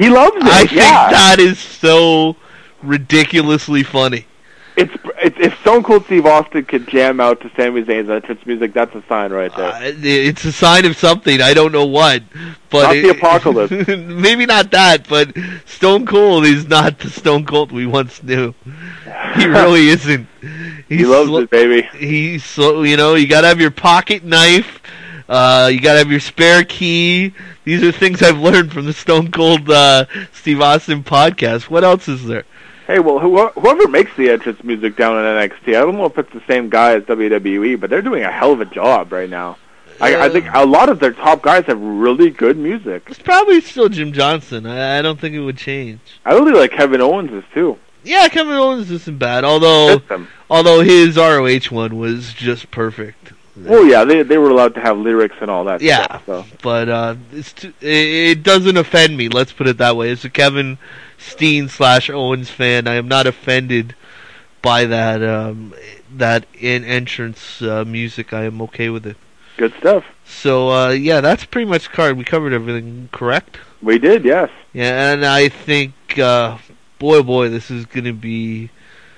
He loves it. I think yeah. that is so ridiculously funny. It's, it's if Stone Cold Steve Austin could jam out to Sami Zayn's entrance music, that's a sign right there. Uh, it's a sign of something. I don't know what, but not it, the apocalypse. Maybe not that, but Stone Cold is not the Stone Cold we once knew. He really isn't. He's he loves sl- it, baby. He's so you know you gotta have your pocket knife. Uh, you gotta have your spare key. These are things I've learned from the Stone Cold uh, Steve Austin podcast. What else is there? Hey, well, whoever makes the entrance music down in N X T, I don't know if it's the same guy as W W E, but they're doing a hell of a job right now. Uh, I, I think a lot of their top guys have really good music. It's probably still Jim Johnson. I, I don't think it would change. I really like Kevin Owens' is too. Yeah, Kevin Owens isn't bad, although although his R O H one was just perfect. Well, yeah, they they were allowed to have lyrics and all that yeah, stuff. So. But uh, it's too, it, it doesn't offend me, let's put it that way. As a Kevin Steen slash Owens fan, I am not offended by that um, that in entrance uh, music. I am okay with it. Good stuff. So, uh, yeah, that's pretty much the card. We covered everything, correct? We did, yes. Yeah, and I think, uh, boy, boy, this is going to be...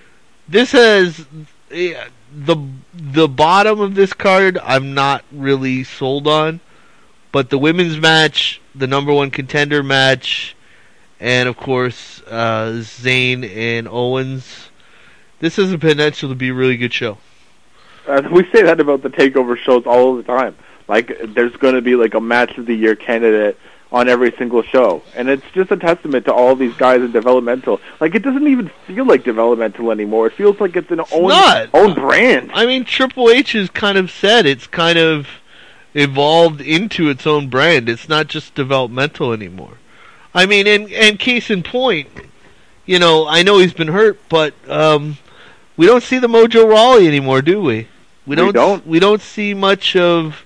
This has... Yeah, the the bottom of this card, I'm not really sold on. But the women's match, the number one contender match, and, of course, uh, Zayn and Owens, this has the potential to be a really good show. Uh, we say that about the TakeOver shows all the time. Like, there's going to be, like, a Match of the Year candidate on every single show. And it's just a testament to all these guys in developmental. Like, it doesn't even feel like developmental anymore. It feels like it's an it's own, not. own brand. I mean, Triple H has kind of said it's kind of evolved into its own brand. It's not just developmental anymore. I mean, and, and case in point, you know, I know he's been hurt, but um, we don't see the Mojo Rawley anymore, do we? We don't. We don't. We don't see much of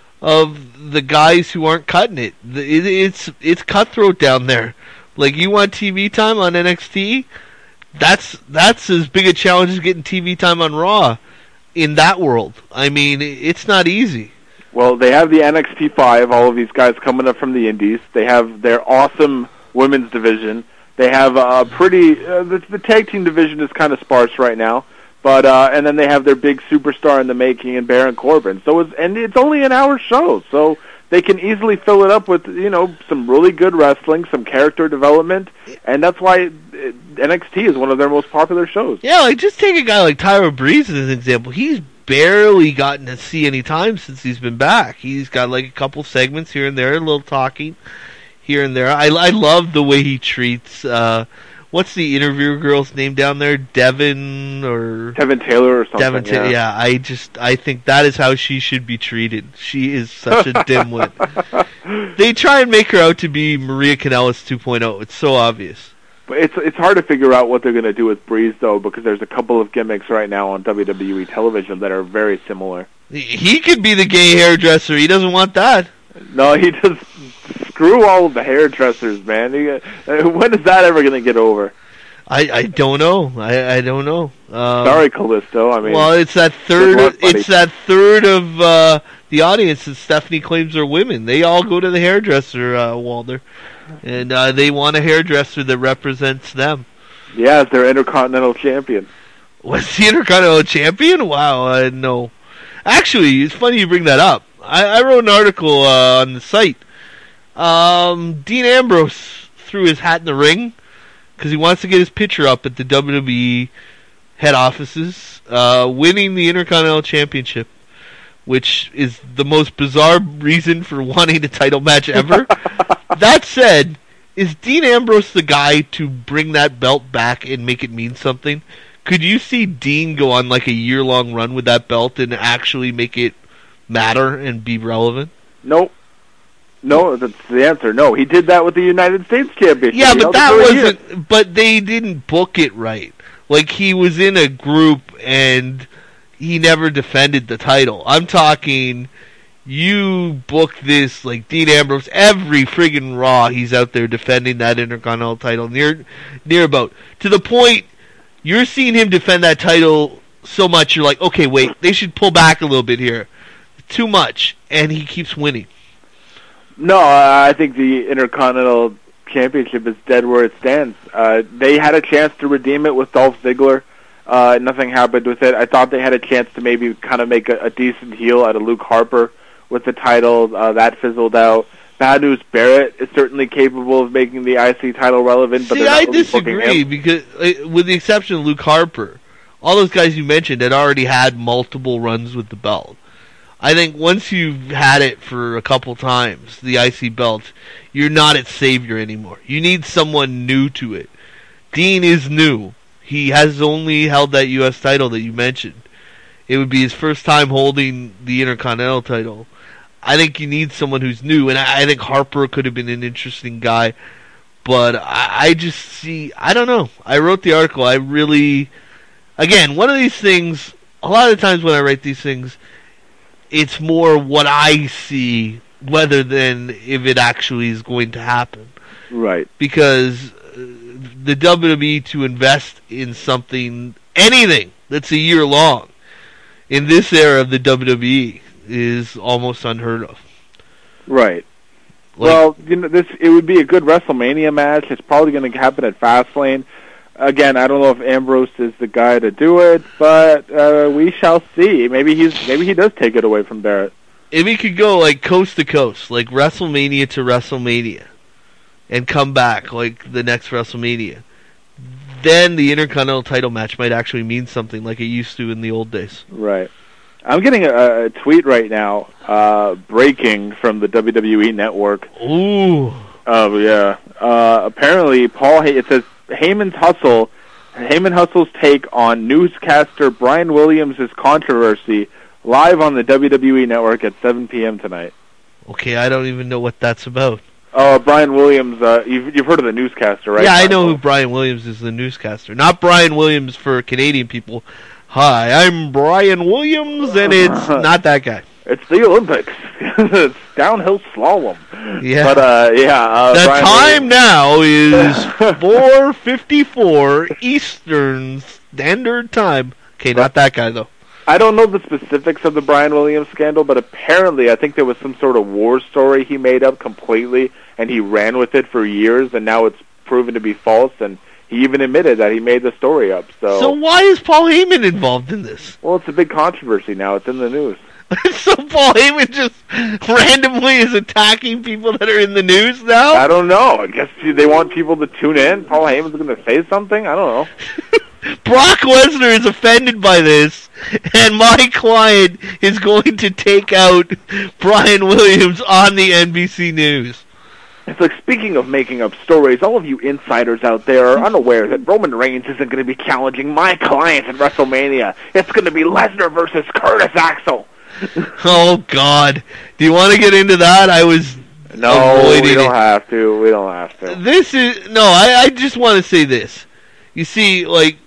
of the guys who aren't cutting it. it. It's it's cutthroat down there. Like, you want T V time on N X T? That's that's as big a challenge as getting T V time on Raw in that world. I mean, it's not easy. Well, they have the N X T five, all of these guys coming up from the indies. They have their awesome women's division. They have a pretty... Uh, the, the tag team division is kind of sparse right now. But uh, and then they have their big superstar in the making in Baron Corbin. So it's, and it's only an hour show, so they can easily fill it up with, you know, some really good wrestling, some character development, and that's why N X T is one of their most popular shows. Yeah, like, just take a guy like Tyler Breeze as an example. He's barely gotten to see any time since he's been back. He's got like a couple segments here and there, a little talking here and there. I I love the way he treats. Uh, What's the interview girl's name down there? Devin or Devin Taylor or something. Devin Ta- yeah. yeah, I just I think that is how she should be treated. She is such a dimwit. They try and make her out to be Maria Kanellis two point oh. It's so obvious. But it's it's hard to figure out what they're going to do with Breeze though, because there's a couple of gimmicks right now on W W E television that are very similar. He could be the gay hairdresser. He doesn't want that. No, he just screw all of the hairdressers, man. He, uh, when is that ever going to get over? I, I don't know. I, I don't know. Um, Sorry, Callisto. I mean, well, it's that third. luck, buddy. It's that third of uh, the audience that Stephanie claims are women. They all go to the hairdresser, uh, Walter, and uh, they want a hairdresser that represents them. Yeah, as their Intercontinental Champion. Was the Intercontinental Champion? Wow, uh, no. Actually, it's funny you bring that up. I, I wrote an article uh, on the site. Um, Dean Ambrose threw his hat in the ring because he wants to get his picture up at the W W E head offices, uh, winning the Intercontinental Championship, which is the most bizarre reason for wanting a title match ever. That said, is Dean Ambrose the guy to bring that belt back and make it mean something? Could you see Dean go on like a year-long run with that belt and actually make it matter and be relevant? Nope. No, that's the answer. No, he did that with the United States Championship. Yeah, He but held it that for a year. wasn't. But they didn't book it right. Like, he was in a group and he never defended the title. I'm talking, you book this like Dean Ambrose every friggin' Raw. He's out there defending that Intercontinental title near, near about to the point you're seeing him defend that title so much. You're like, okay, wait, they should pull back a little bit here. Too much, and he keeps winning. No, I think the Intercontinental championship is dead where it stands. Uh, they had a chance to redeem it with Dolph Ziggler. Uh, nothing happened with it. I thought they had a chance to maybe kind of make a, a decent heel out of Luke Harper with the title. Uh, that fizzled out. Bad News Barrett is certainly capable of making the I C title relevant, but See, they're not I really booking disagree him. because, uh, with the exception of Luke Harper, all those guys you mentioned had already had multiple runs with the belt. I think once you've had it for a couple times, the I C belt, you're not its savior anymore. You need someone new to it. Dean is new. He has only held that U S title that you mentioned. It would be his first time holding the Intercontinental title. I think you need someone who's new, and I, I think Harper could have been an interesting guy. But I, I just see, I don't know. I wrote the article. I really, again, one of these things, a lot of times when I write these things, it's more what I see rather than if it actually is going to happen. Right. Because the W W E to invest in something, anything that's a year long, in this era of the W W E is almost unheard of. Right. Like, well, you know, this it would be a good WrestleMania match. It's probably going to happen at Fastlane. Again, I don't know if Ambrose is the guy to do it, but uh, we shall see. Maybe he's maybe he does take it away from Barrett. if he could go like coast to coast, like WrestleMania to WrestleMania, and come back like the next WrestleMania, then the Intercontinental title match might actually mean something like it used to in the old days. Right. I'm getting a, a tweet right now, uh, breaking from the W W E Network. Ooh. Oh, yeah. Uh, apparently, Paul, Hay- it says, Heyman's Hustle, Heyman Hustle's take on newscaster Brian Williams' controversy live on the W W E Network at seven p.m. tonight. Okay, I don't even know what that's about. Oh, Brian Williams, uh, you've, you've heard of the newscaster, right? Yeah, I know who Brian Williams is, the newscaster. Not Brian Williams for Canadian people. Hi, I'm Brian Williams, and it's not that guy. It's the Olympics. It's downhill slalom. Yeah. But, uh, yeah. Uh, the Brian time Williams. now is four fifty-four Eastern Standard Time. Okay, not that guy, though. I don't know the specifics of the Brian Williams scandal, but apparently I think there was some sort of war story he made up completely, and he ran with it for years, and now it's proven to be false, and he even admitted that he made the story up. So, So why is Paul Heyman involved in this? well, it's a big controversy now. It's in the news. So Paul Heyman just randomly is attacking people that are in the news now? I don't know. I guess they want people to tune in. Paul Heyman's going to say something? I don't know. Brock Lesnar is offended by this, and my client is going to take out Brian Williams on the N B C News. It's like, speaking of making up stories, all of you insiders out there are unaware that Roman Reigns isn't going to be challenging my client at WrestleMania. It's going to be Lesnar versus Curtis Axel. Oh, God. Do you want to get into that? I was No, avoiding we don't it. have to. We don't have to. This is... No, I, I just want to say this. You see, like,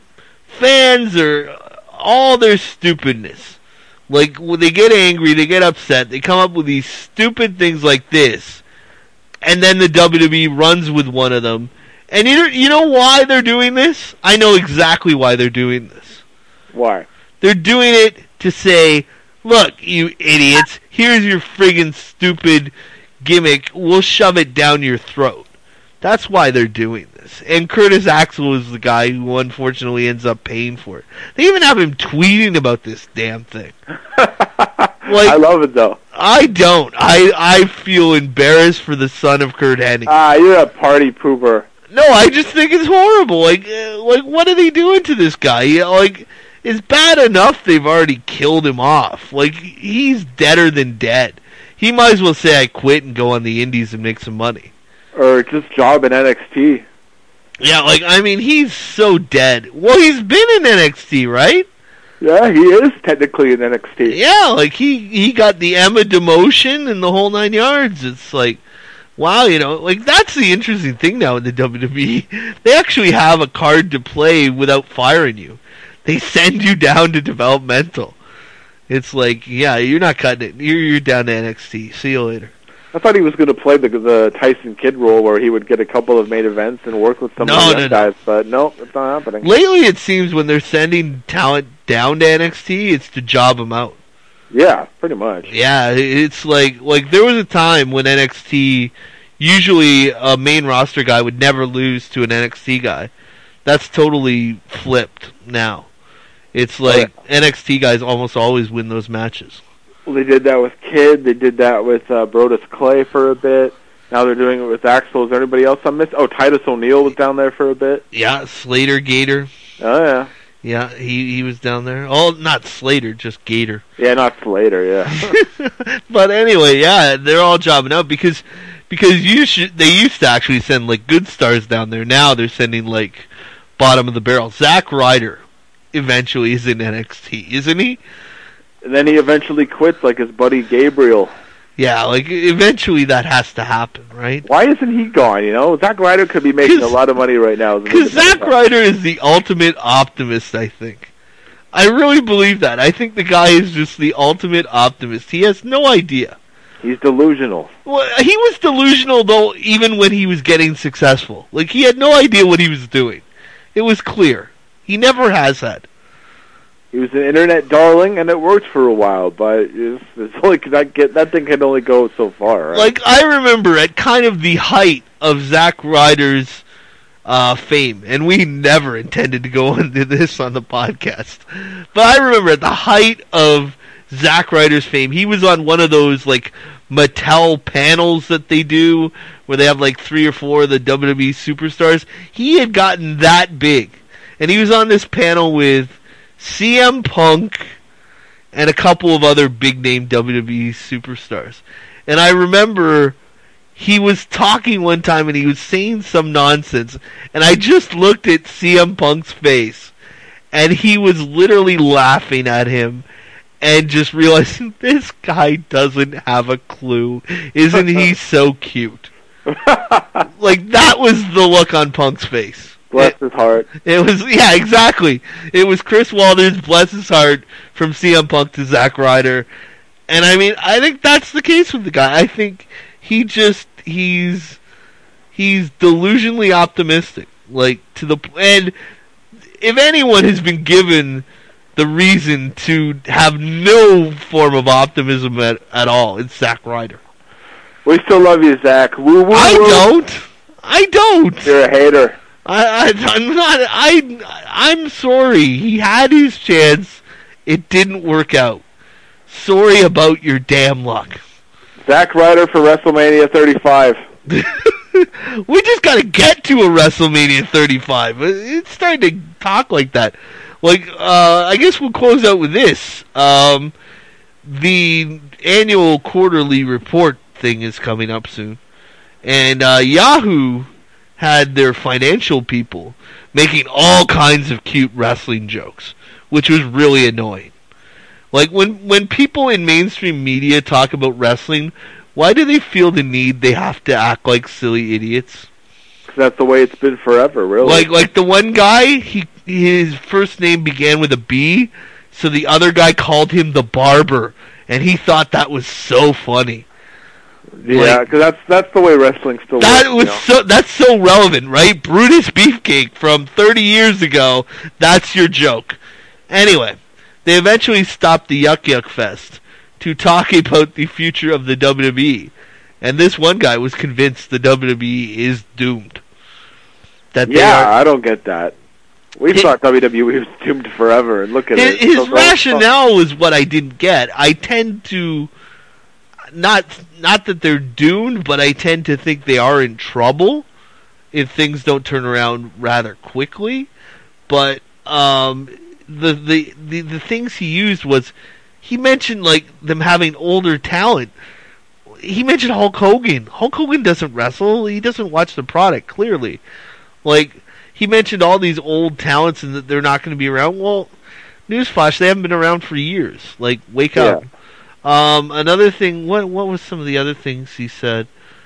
fans are... all their stupidness. Like, when they get angry, they get upset, they come up with these stupid things like this, and then the W W E runs with one of them. And you know, you know why they're doing this? I know exactly why they're doing this. Why? They're doing it to say, look, you idiots, here's your friggin' stupid gimmick. We'll shove it down your throat. That's why they're doing this. And Curtis Axel is the guy who unfortunately ends up paying for it. They even have him tweeting about this damn thing. Like, I love it, though. I don't. I, I feel embarrassed for the son of Kurt Hennig. Ah, you're a party pooper. No, I just think it's horrible. Like, uh, like what are they doing to this guy? You know, like, it's bad enough they've already killed him off. Like, he's deader than dead. He might as well say I quit and go on the indies and make some money. Or just job in N X T. Yeah, like, I mean, he's so dead. Well, he's been in N X T, right? Yeah, he is technically in N X T. Yeah, like, he, he got the Emma demotion and the whole nine yards. It's like, wow, you know, like, that's the interesting thing now in the W W E. They actually have a card to play without firing you. They send you down to developmental. It's like, yeah, you're not cutting it. You're, you're down to N X T. See you later. I thought he was going to play the the Tyson Kidd role where he would get a couple of main events and work with some No, of the no, young guys, but no, it's not happening. Lately, it seems when they're sending talent down to N X T, it's to job them out. Yeah, pretty much. Yeah, it's like like there was a time when N X T, usually a main roster guy would never lose to an N X T guy. That's totally flipped now. It's like Right. N X T guys almost always win those matches. Well, they did that with Kid. They did that with uh, Brodus Clay for a bit. Now they're doing it with Axel. Is there anybody else I missed? Oh, Titus O'Neil was down there for a bit. Yeah, Slater Gator. Oh, yeah. Yeah, he he was down there. Oh, not Slater, just Gator. Yeah, not Slater, yeah. But anyway, yeah, they're all jobbing up because because you should, they used to actually send like good stars down there. Now they're sending like bottom of the barrel. Zack Ryder eventually is in N X T, isn't he? And then he eventually quits like his buddy Gabriel. Yeah, like eventually that has to happen, right? Why isn't he gone, you know? Zack Ryder could be making a lot of money right now. as an Because Zack independent Ryder is the ultimate optimist, I think. I really believe that. I think the guy is just the ultimate optimist. He has no idea. He's delusional. Well, he was delusional, though, even when he was getting successful. Like, he had no idea what he was doing. It was clear. He never has had. He was an internet darling, and it worked for a while, but it's, it's only that get that thing can only go so far, right? Like, I remember at kind of the height of Zack Ryder's uh, fame, and we never intended to go into this on the podcast, but I remember at the height of Zack Ryder's fame, he was on one of those, like, Mattel panels that they do, where they have, like, three or four of the W W E superstars. He had gotten that big, and he was on this panel with C M Punk and a couple of other big-name W W E superstars. And I remember he was talking one time and he was saying some nonsense, and I just looked at C M Punk's face, and he was literally laughing at him and just realizing this guy doesn't have a clue. Isn't he so cute? Like, that was the look on Punk's face. Bless his heart. It was, yeah, exactly. It was Chris Walters, bless his heart, from C M Punk to Zack Ryder. And I mean, I think that's the case with the guy. I think he just, he's, he's delusionally optimistic. Like, to the, and if anyone has been given the reason to have no form of optimism at, at all, it's Zack Ryder. We still love you, Zach. Woo, woo, I woo. don't. I don't. You're a hater. I, I, I'm not. I, I'm sorry. He had his chance. It didn't work out. Sorry about your damn luck. Zack Ryder for WrestleMania thirty-five. We just got to get to a WrestleMania thirty-five. It's starting to talk like that. Like, uh, I guess we'll close out with this. Um, the annual quarterly report thing is coming up soon. And uh, Yahoo had their financial people making all kinds of cute wrestling jokes, which was really annoying. Like, when, when people in mainstream media talk about wrestling, why do they feel the need they have to act like silly idiots? 'Cause that's the way it's been forever, really. Like, like the one guy, he his first name began with a B, so the other guy called him the Barber, and he thought that was so funny. yeah, like- because that's that's the way wrestling still That works. was you know? so. That's so relevant, right? Brutus Beefcake from thirty years ago. That's your joke. Anyway, they eventually stopped the Yuck Yuck Fest to talk about the future of the W W E, and this one guy was convinced the W W E is doomed. That they Yeah, are, I don't get that. We His- thought W W E was doomed forever, and look at his, it. his So- so- rationale was what I didn't get. I tend to not not that they're doomed, but I tend to think they are in trouble if things don't turn around rather quickly. But um, the, the the the things he used was he mentioned like them having older talent. He mentioned Hulk Hogan. Hulk Hogan doesn't wrestle. He doesn't watch the product, clearly. Like, he mentioned all these old talents and that they're not going to be around. Well, newsflash, they haven't been around for years. Like, wake Yeah. up. Um, another thing, what what was some of the other things he said?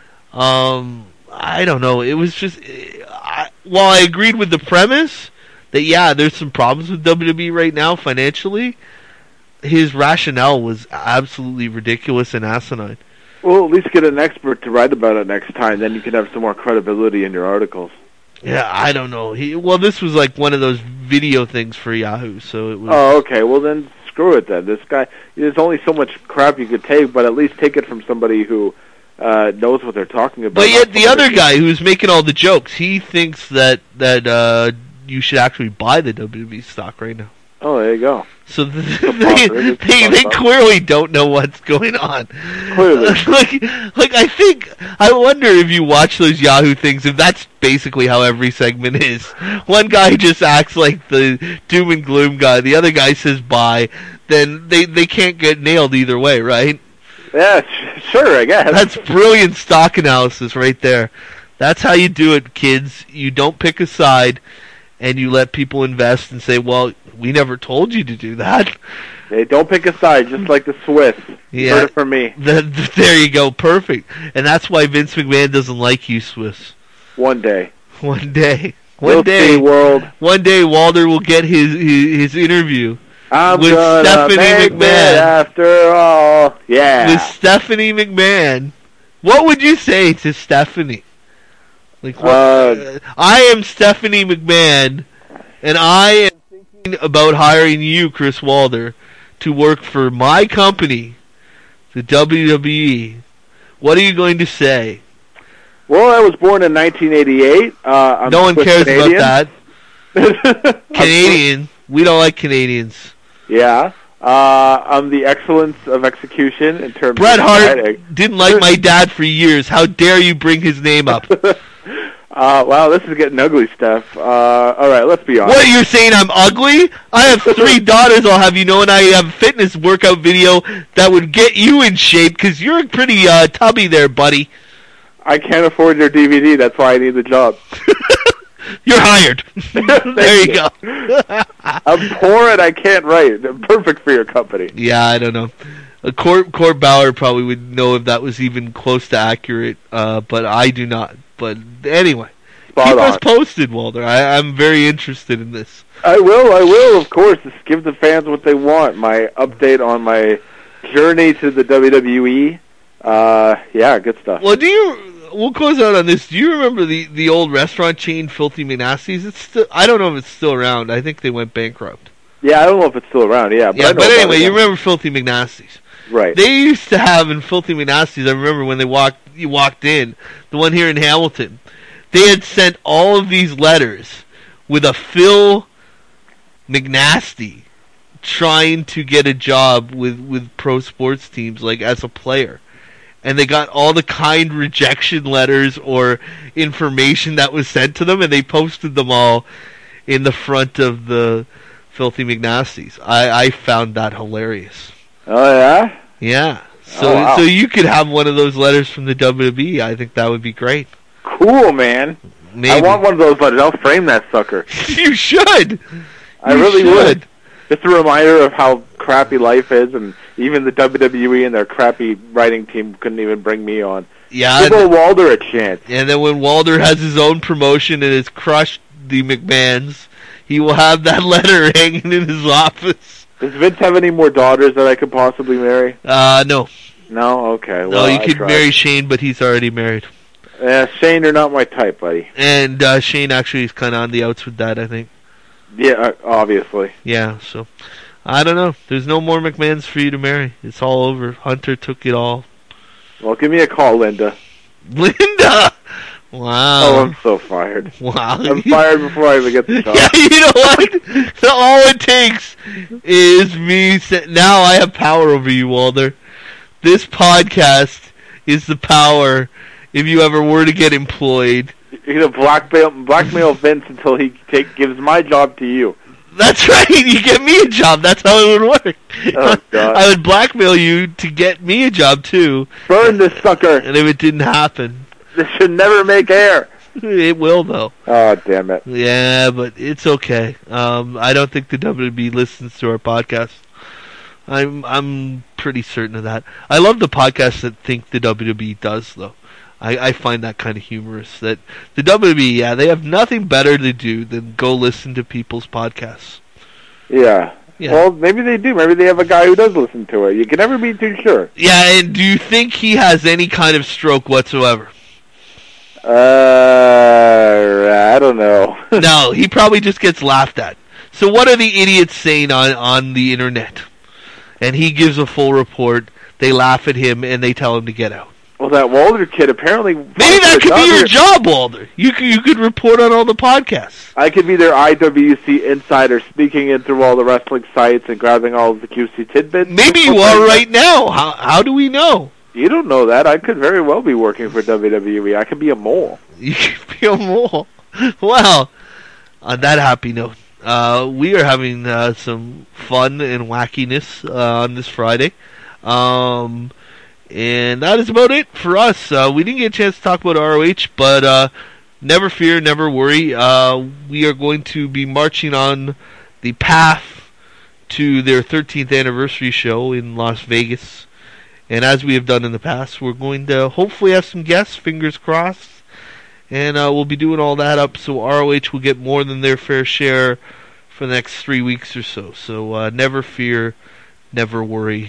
Um, I don't know. It was just, I, while I agreed with the premise that, yeah, there's some problems with W W E right now financially, his rationale was absolutely ridiculous and asinine. Well, at least get an expert to write about it next time. Then you can have some more credibility in your articles. Yeah, I don't know. He well, this was like one of those video things for Yahoo, so it was. Oh, okay. Well, then screw it then. This guy, there's only so much crap you could take, but at least take it from somebody who uh, knows what they're talking about. But yet the other guy who's making all the jokes, he thinks that that uh, you should actually buy the W W E stock right now. Oh, there you go. So the, they, they, they clearly don't know what's going on. Clearly. like, like I think, I wonder if you watch those Yahoo things, if that's basically how every segment is. One guy just acts like the doom and gloom guy, the other guy says bye, then they, they can't get nailed either way, right? Yeah, sh- sure, I guess. That's brilliant stock analysis right there. That's how you do it, kids. You don't pick a side, and you let people invest and say, well, we never told you to do that. Hey, don't pick a side, just like the Swiss. You Yeah. heard it from me. The, the, there you go, perfect. And that's why Vince McMahon doesn't like you, Swiss. One day. One day. One You'll day. see, world. One day, Walter will get his his, his interview I'm with gonna Stephanie make McMahon. it after all. Yeah. with Stephanie McMahon. What would you say to Stephanie? Like, what, Uh, I am Stephanie McMahon, and I am thinking about hiring you, Chris Walder, to work for my company, the W W E. What are you going to say? Well, I was born in nineteen eighty-eight. Uh, I'm No one Swiss cares Canadian. about that. I'm Canadian. We don't like Canadians. Yeah. Uh, I'm the excellence of execution in terms Bret of Hart writing. didn't like my dad for years. How dare you bring his name up? Uh, wow, this is getting ugly, Steph. Uh, all right, let's be honest. What, you're saying I'm ugly? I have three daughters, I'll have you know, and I have a fitness workout video that would get you in shape, because you're pretty uh, tubby there, buddy. I can't afford your D V D. That's why I need the job. You're hired. There you go. I'm poor and I can't write. Perfect for your company. Yeah, I don't know. Uh, Court, Court Bauer probably would know if that was even close to accurate, uh, but I do not. But anyway, Spot keep on. us posted, Walter. I, I'm very interested in this. I will, I will, of course. Just give the fans what they want. My update on my journey to the W W E. Uh, yeah, good stuff. Well, do you... We'll close out on this. Do you remember the, the old restaurant chain, Filthy McNasty's? It's still, I don't know if it's still around. I think they went bankrupt. Yeah, I don't know if it's still around. Yeah, but, Yeah, I know but about anyway, it, you yeah. remember Filthy McNasty's. Right. They used to have in Filthy McNasty's, I remember when they walked, you walked in, the one here in Hamilton, they had sent all of these letters with a Phil McNasty trying to get a job with, with pro sports teams, like as a player. And they got all the kind rejection letters or information that was sent to them, and they posted them all in the front of the Filthy McNasty's. I, I found that hilarious. Oh, yeah? Yeah. So Oh, wow. so you could have one of those letters from the W W E. I think that would be great. Cool, man. Maybe. I want one of those letters. I'll frame that sucker. You should. I You really should. would. Just a reminder of how crappy life is, and even the W W E and their crappy writing team couldn't even bring me on. Yeah. Give old Walder a chance. And then when Walder has his own promotion and has crushed the McMahons, he will have that letter hanging in his office. Does Vince have any more daughters that I could possibly marry? Uh, no. No? Okay. No, Well, you I could tried. marry Shane, but he's already married. Yeah, Shane, you're not my type, buddy. And uh, Shane actually is kind of on the outs with that, I think. Yeah, uh, obviously. Yeah, so I don't know. There's no more McMahons for you to marry. It's all over. Hunter took it all. Well, give me a call, Linda. Linda! Oh, Wow. I'm so fired. Wow. I'm fired before I even get the job. Yeah, you know what? So all it takes is me. Sa- now I have power over you, Walter. This podcast is the power if you ever were to get employed. You're gonna blackmail, blackmail Vince until he take, gives my job to you. That's right. You get me a job. That's how it would work. Oh, God. I would blackmail you to get me a job too. Burn this sucker. And if it didn't happen, This should never make air. it will though. Oh, damn it. Yeah, but it's okay. Um, I don't think the W W E listens to our podcast. I'm I'm pretty certain of that. I love the podcasts that think the W W E does though. I, I find that kind of humorous. That the W W E, yeah, they have nothing better to do than go listen to people's podcasts. Yeah. Yeah. Well, maybe they do. Maybe they have a guy who does listen to it. You can never be too sure. Yeah, and do you think he has any kind of stroke whatsoever? Uh, I don't know. No, he probably just gets laughed at. So what are the idiots saying on, on the internet? And he gives a full report. They laugh at him and they tell him to get out. Well, that Walder kid apparently... Maybe that could be your job, Walder. You could, you could report on all the podcasts. I could be their I W C insider, sneaking in through all the wrestling sites and grabbing all of the Q C tidbits. Maybe you are right now. How how do we know? You don't know that. I could very well be working for W W E. I could be a mole. You could be a mole. Well, on that happy note, uh, we are having uh, some fun and wackiness uh, on this Friday. Um... And that is about it for us. Uh, we didn't get a chance to talk about R O H, but uh, never fear, never worry. Uh, we are going to be marching on the path to their thirteenth anniversary show in Las Vegas. And as we have done in the past, we're going to hopefully have some guests, fingers crossed. And uh, we'll be doing all that up so R O H will get more than their fair share for the next three weeks or so. So uh, never fear, never worry.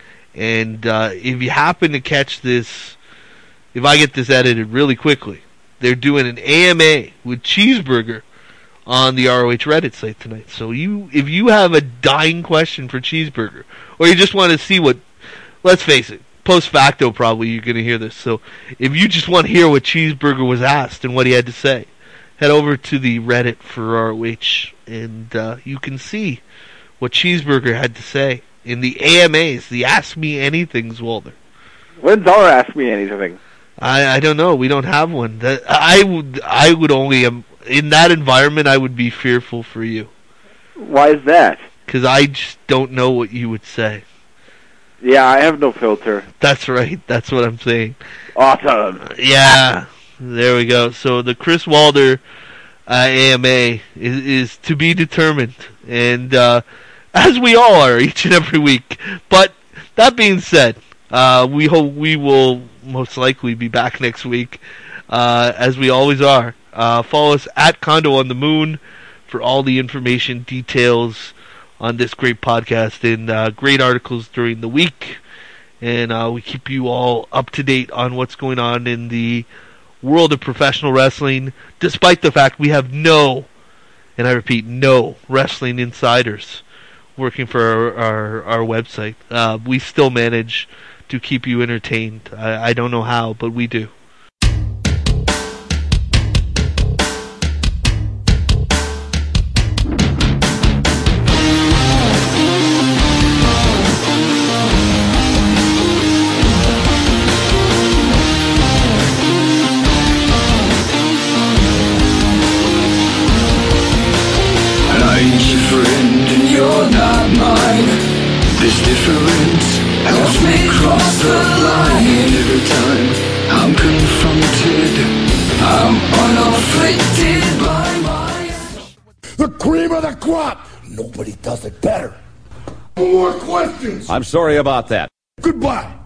And uh, if you happen to catch this, if I get this edited really quickly, they're doing an A M A with Cheeseburger on the R O H Reddit site tonight. So you, if you have a dying question for Cheeseburger, or you just want to see what, let's face it, post facto probably you're going to hear this. So if you just want to hear what Cheeseburger was asked and what he had to say, head over to the Reddit for R O H, and uh, you can see what Cheeseburger had to say. In the A M As, the Ask Me Anythings, Walter. When's our Ask Me Anything? I, I don't know. We don't have one. That I would I would only um, in that environment I would be fearful for you. Why is that? Because I just don't know what you would say. Yeah, I have no filter. That's right. That's what I'm saying. Awesome. Yeah. There we go. So the Chris Walder uh, A M A is, is to be determined, and. Uh, As we all are each and every week. But that being said, uh, we hope we will most likely be back next week, uh, as we always are. Uh, follow us at Condo on the Moon for all the information, details on this great podcast, and uh, great articles during the week. And uh, we keep you all up to date on what's going on in the world of professional wrestling, despite the fact we have no, and I repeat, no wrestling insiders working for our our, our website. Uh, we still manage to keep you entertained. I, I don't know how, but we do. You're not mine. This difference helps me cross the line. Every time I'm confronted, I'm unafflicted by my actions. The cream of the crop. Nobody does it better. More questions. I'm sorry about that. Goodbye.